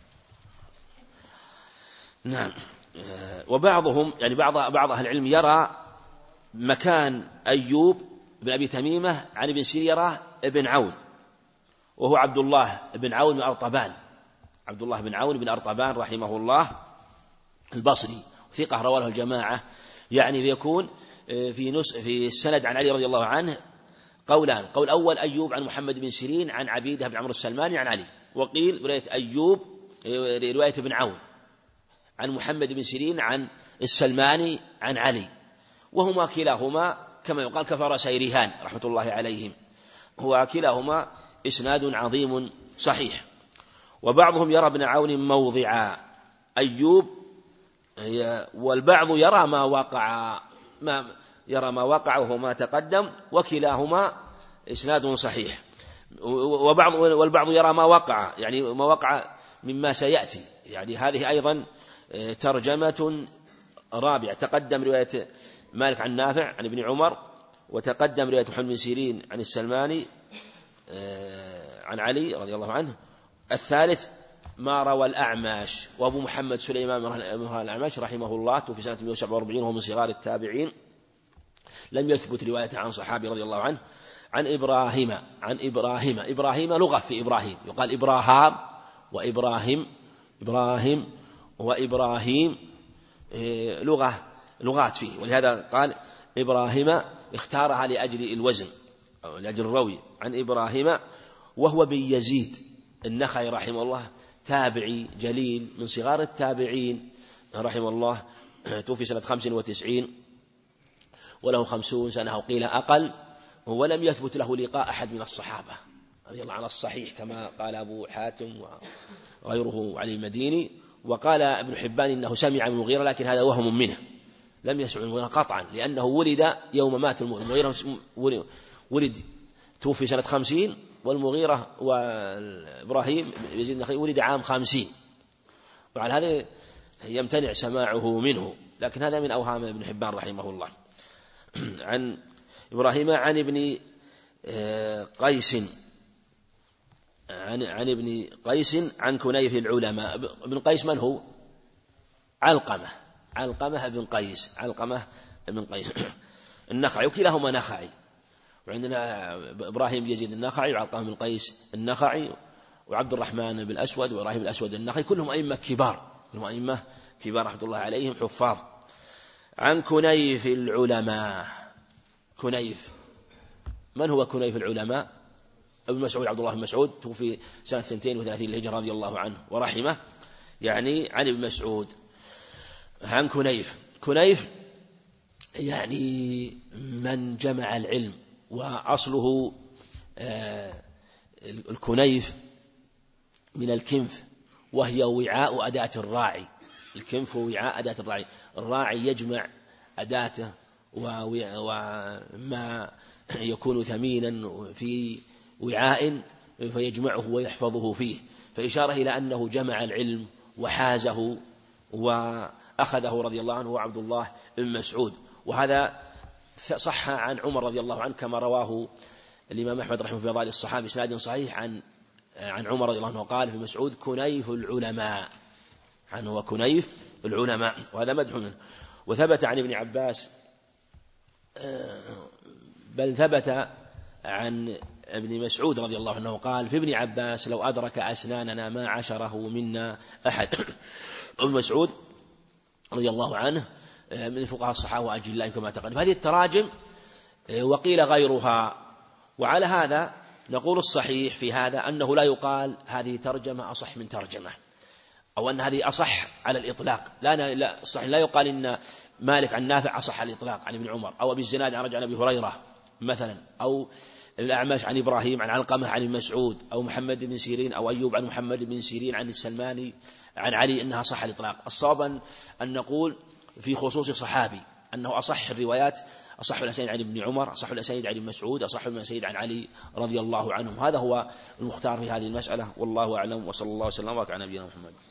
Speaker 1: نعم، وبعضهم يعني بعض بعض أهل العلم يرى مكان أيوب بن أبي تميمة عن ابن سيرين يرى ابن عون وهو عبد الله بن عون بن أرطبان، عبد الله بن عون بن أرطبان رحمه الله البصري ثقة رواه الجماعة. يعني يكون في نس في السند عن علي رضي الله عنه قولان، قول أول أيوب عن محمد بن سيرين عن عبيده بن عمرو السلماني عن علي، وقيل رواية أيوب رواية ابن عون عن محمد بن سيرين عن السلماني عن علي، وهما كلاهما كما يقال كفر سيرهان رحمة الله عليهم، هو كلاهما إسناد عظيم صحيح. وبعضهم يرى ابن عون موضع أيوب، والبعض يرى ما وقع ما يرى ما وقع وهو ما تقدم، وكلاهما إسناد صحيح. وبعض والبعض يرى ما وقع يعني ما وقع مما سيأتي، يعني هذه أيضا ترجمة رابعة. تقدم رواية مالك عن نافع عن ابن عمر، وتقدم رواية محمد بن سيرين عن السلماني عن علي رضي الله عنه. الثالث ما روى الأعمش وأبو محمد سليمان بن الأعمش رحمه الله توفي سنة مئة وسبعة وأربعين وهو من صغار التابعين، لم يثبت رواية عن صحابي رضي الله عنه. عن إبراهيم عن إبراهيم إبراهيم لغة في إبراهيم، يقال إبراهام وإبراهيم إبراهيم وإبراهيم لغة لغات فيه، ولهذا قال إبراهيم اختارها لأجل الوزن أو لأجل الروي. عن إبراهيم وهو بن يزيد النخعي رحمه الله تابعي جليل من صغار التابعين رحمه الله، توفي سنة خمس وتسعين وله خمسون سنة وقيل أقل، ولم يثبت له لقاء أحد من الصحابة رضي الله عنه الصحيح كما قال أبو حاتم وغيره علي المديني. وقال ابن حبان إنه سمع من المغيرة، لكن هذا وهم منه، لم يسمع من المغيرة قطعا، لأنه ولد يوم مات المغيرة، ولد توفي سنة خمسين، والمغيرة وإبراهيم يزيد النخعي ولد عام خمسين، وعلى هذا يمتنع سماعه منه، لكن هذا من أوهام ابن حبان رحمه الله. عن إبراهيم عن ابن قيس عن عن ابن قيس عن كنيف العلماء. ابن قيس من هو؟ علقمة علقمة بن قيس علقمة بن قيس النخعي، وكلاهما نخعي. وعندنا إبراهيم يزيد النخعي وعلقمة بن قيس النخعي وعبد الرحمن بن الأسود وإبراهيم الأسود النخعي، كلهم أئمة كبار كلهم أئمة كبار رحمة الله عليهم حفاظ. عن كنيف العلماء. كنيف من هو كنيف العلماء؟ ابن مسعود عبد الله بن مسعود توفي سنة اثنتين وثلاثين للهجرة رضي الله عنه ورحمه، يعني عن ابن مسعود. عن كنيف كنيف يعني من جمع العلم، وأصله آه الكنيف من الكنف، وهي وعاء أداة الراعي. الكنف هو وعاء أداة الراعي، الراعي يجمع أداته وما يكون ثمينا في وعاء فيجمعه ويحفظه فيه، فإشارة إلى أنه جمع العلم وحازه وأتقنه أخذه رضي الله عنه هو عبد الله بن مسعود، وهذا صح عن عمر رضي الله عنه كما رواه الإمام أحمد رحمه في فضائل الصحابة بإسناد صحيح عن عن عمر رضي الله عنه قال في مسعود كنيف العلماء، عنه وكنيف العلماء، وهذا مدح منه. وثبت عن ابن عباس، بل ثبت عن ابن مسعود رضي الله عنه قال في ابن عباس لو أدرك أسناننا ما عشره منا أحد. ابن مسعود رضي الله عنه من فقهاء الصحابة وأجلاء كما تقدم. هذه التراجم وقيل غيرها، وعلى هذا نقول الصحيح في هذا أنه لا يقال هذه ترجمة أصح من ترجمة، أو أن هذه أصح على الإطلاق. لا لا الصحيح لا يقال إن مالك عن نافع أصح على الإطلاق عن ابن عمر، أو أبي الزناد عن رجل عن أبي هريرة مثلا، أو الأعمش عن إبراهيم عن علقمة عن مسعود، أو محمد بن سيرين أو أيوب عن محمد بن سيرين عن السلماني عن علي أنها صح على الإطلاق. الصواب أن نقول في خصوص صحابي أنه أصح الروايات، أصح الأسانيد عن ابن عمر، أصح الأسانيد عن مسعود، أصح الأسانيد عن علي رضي الله عنهم. هذا هو المختار في هذه المسألة، والله أعلم، وصلى الله وسلم وبارك على نبينا محمد.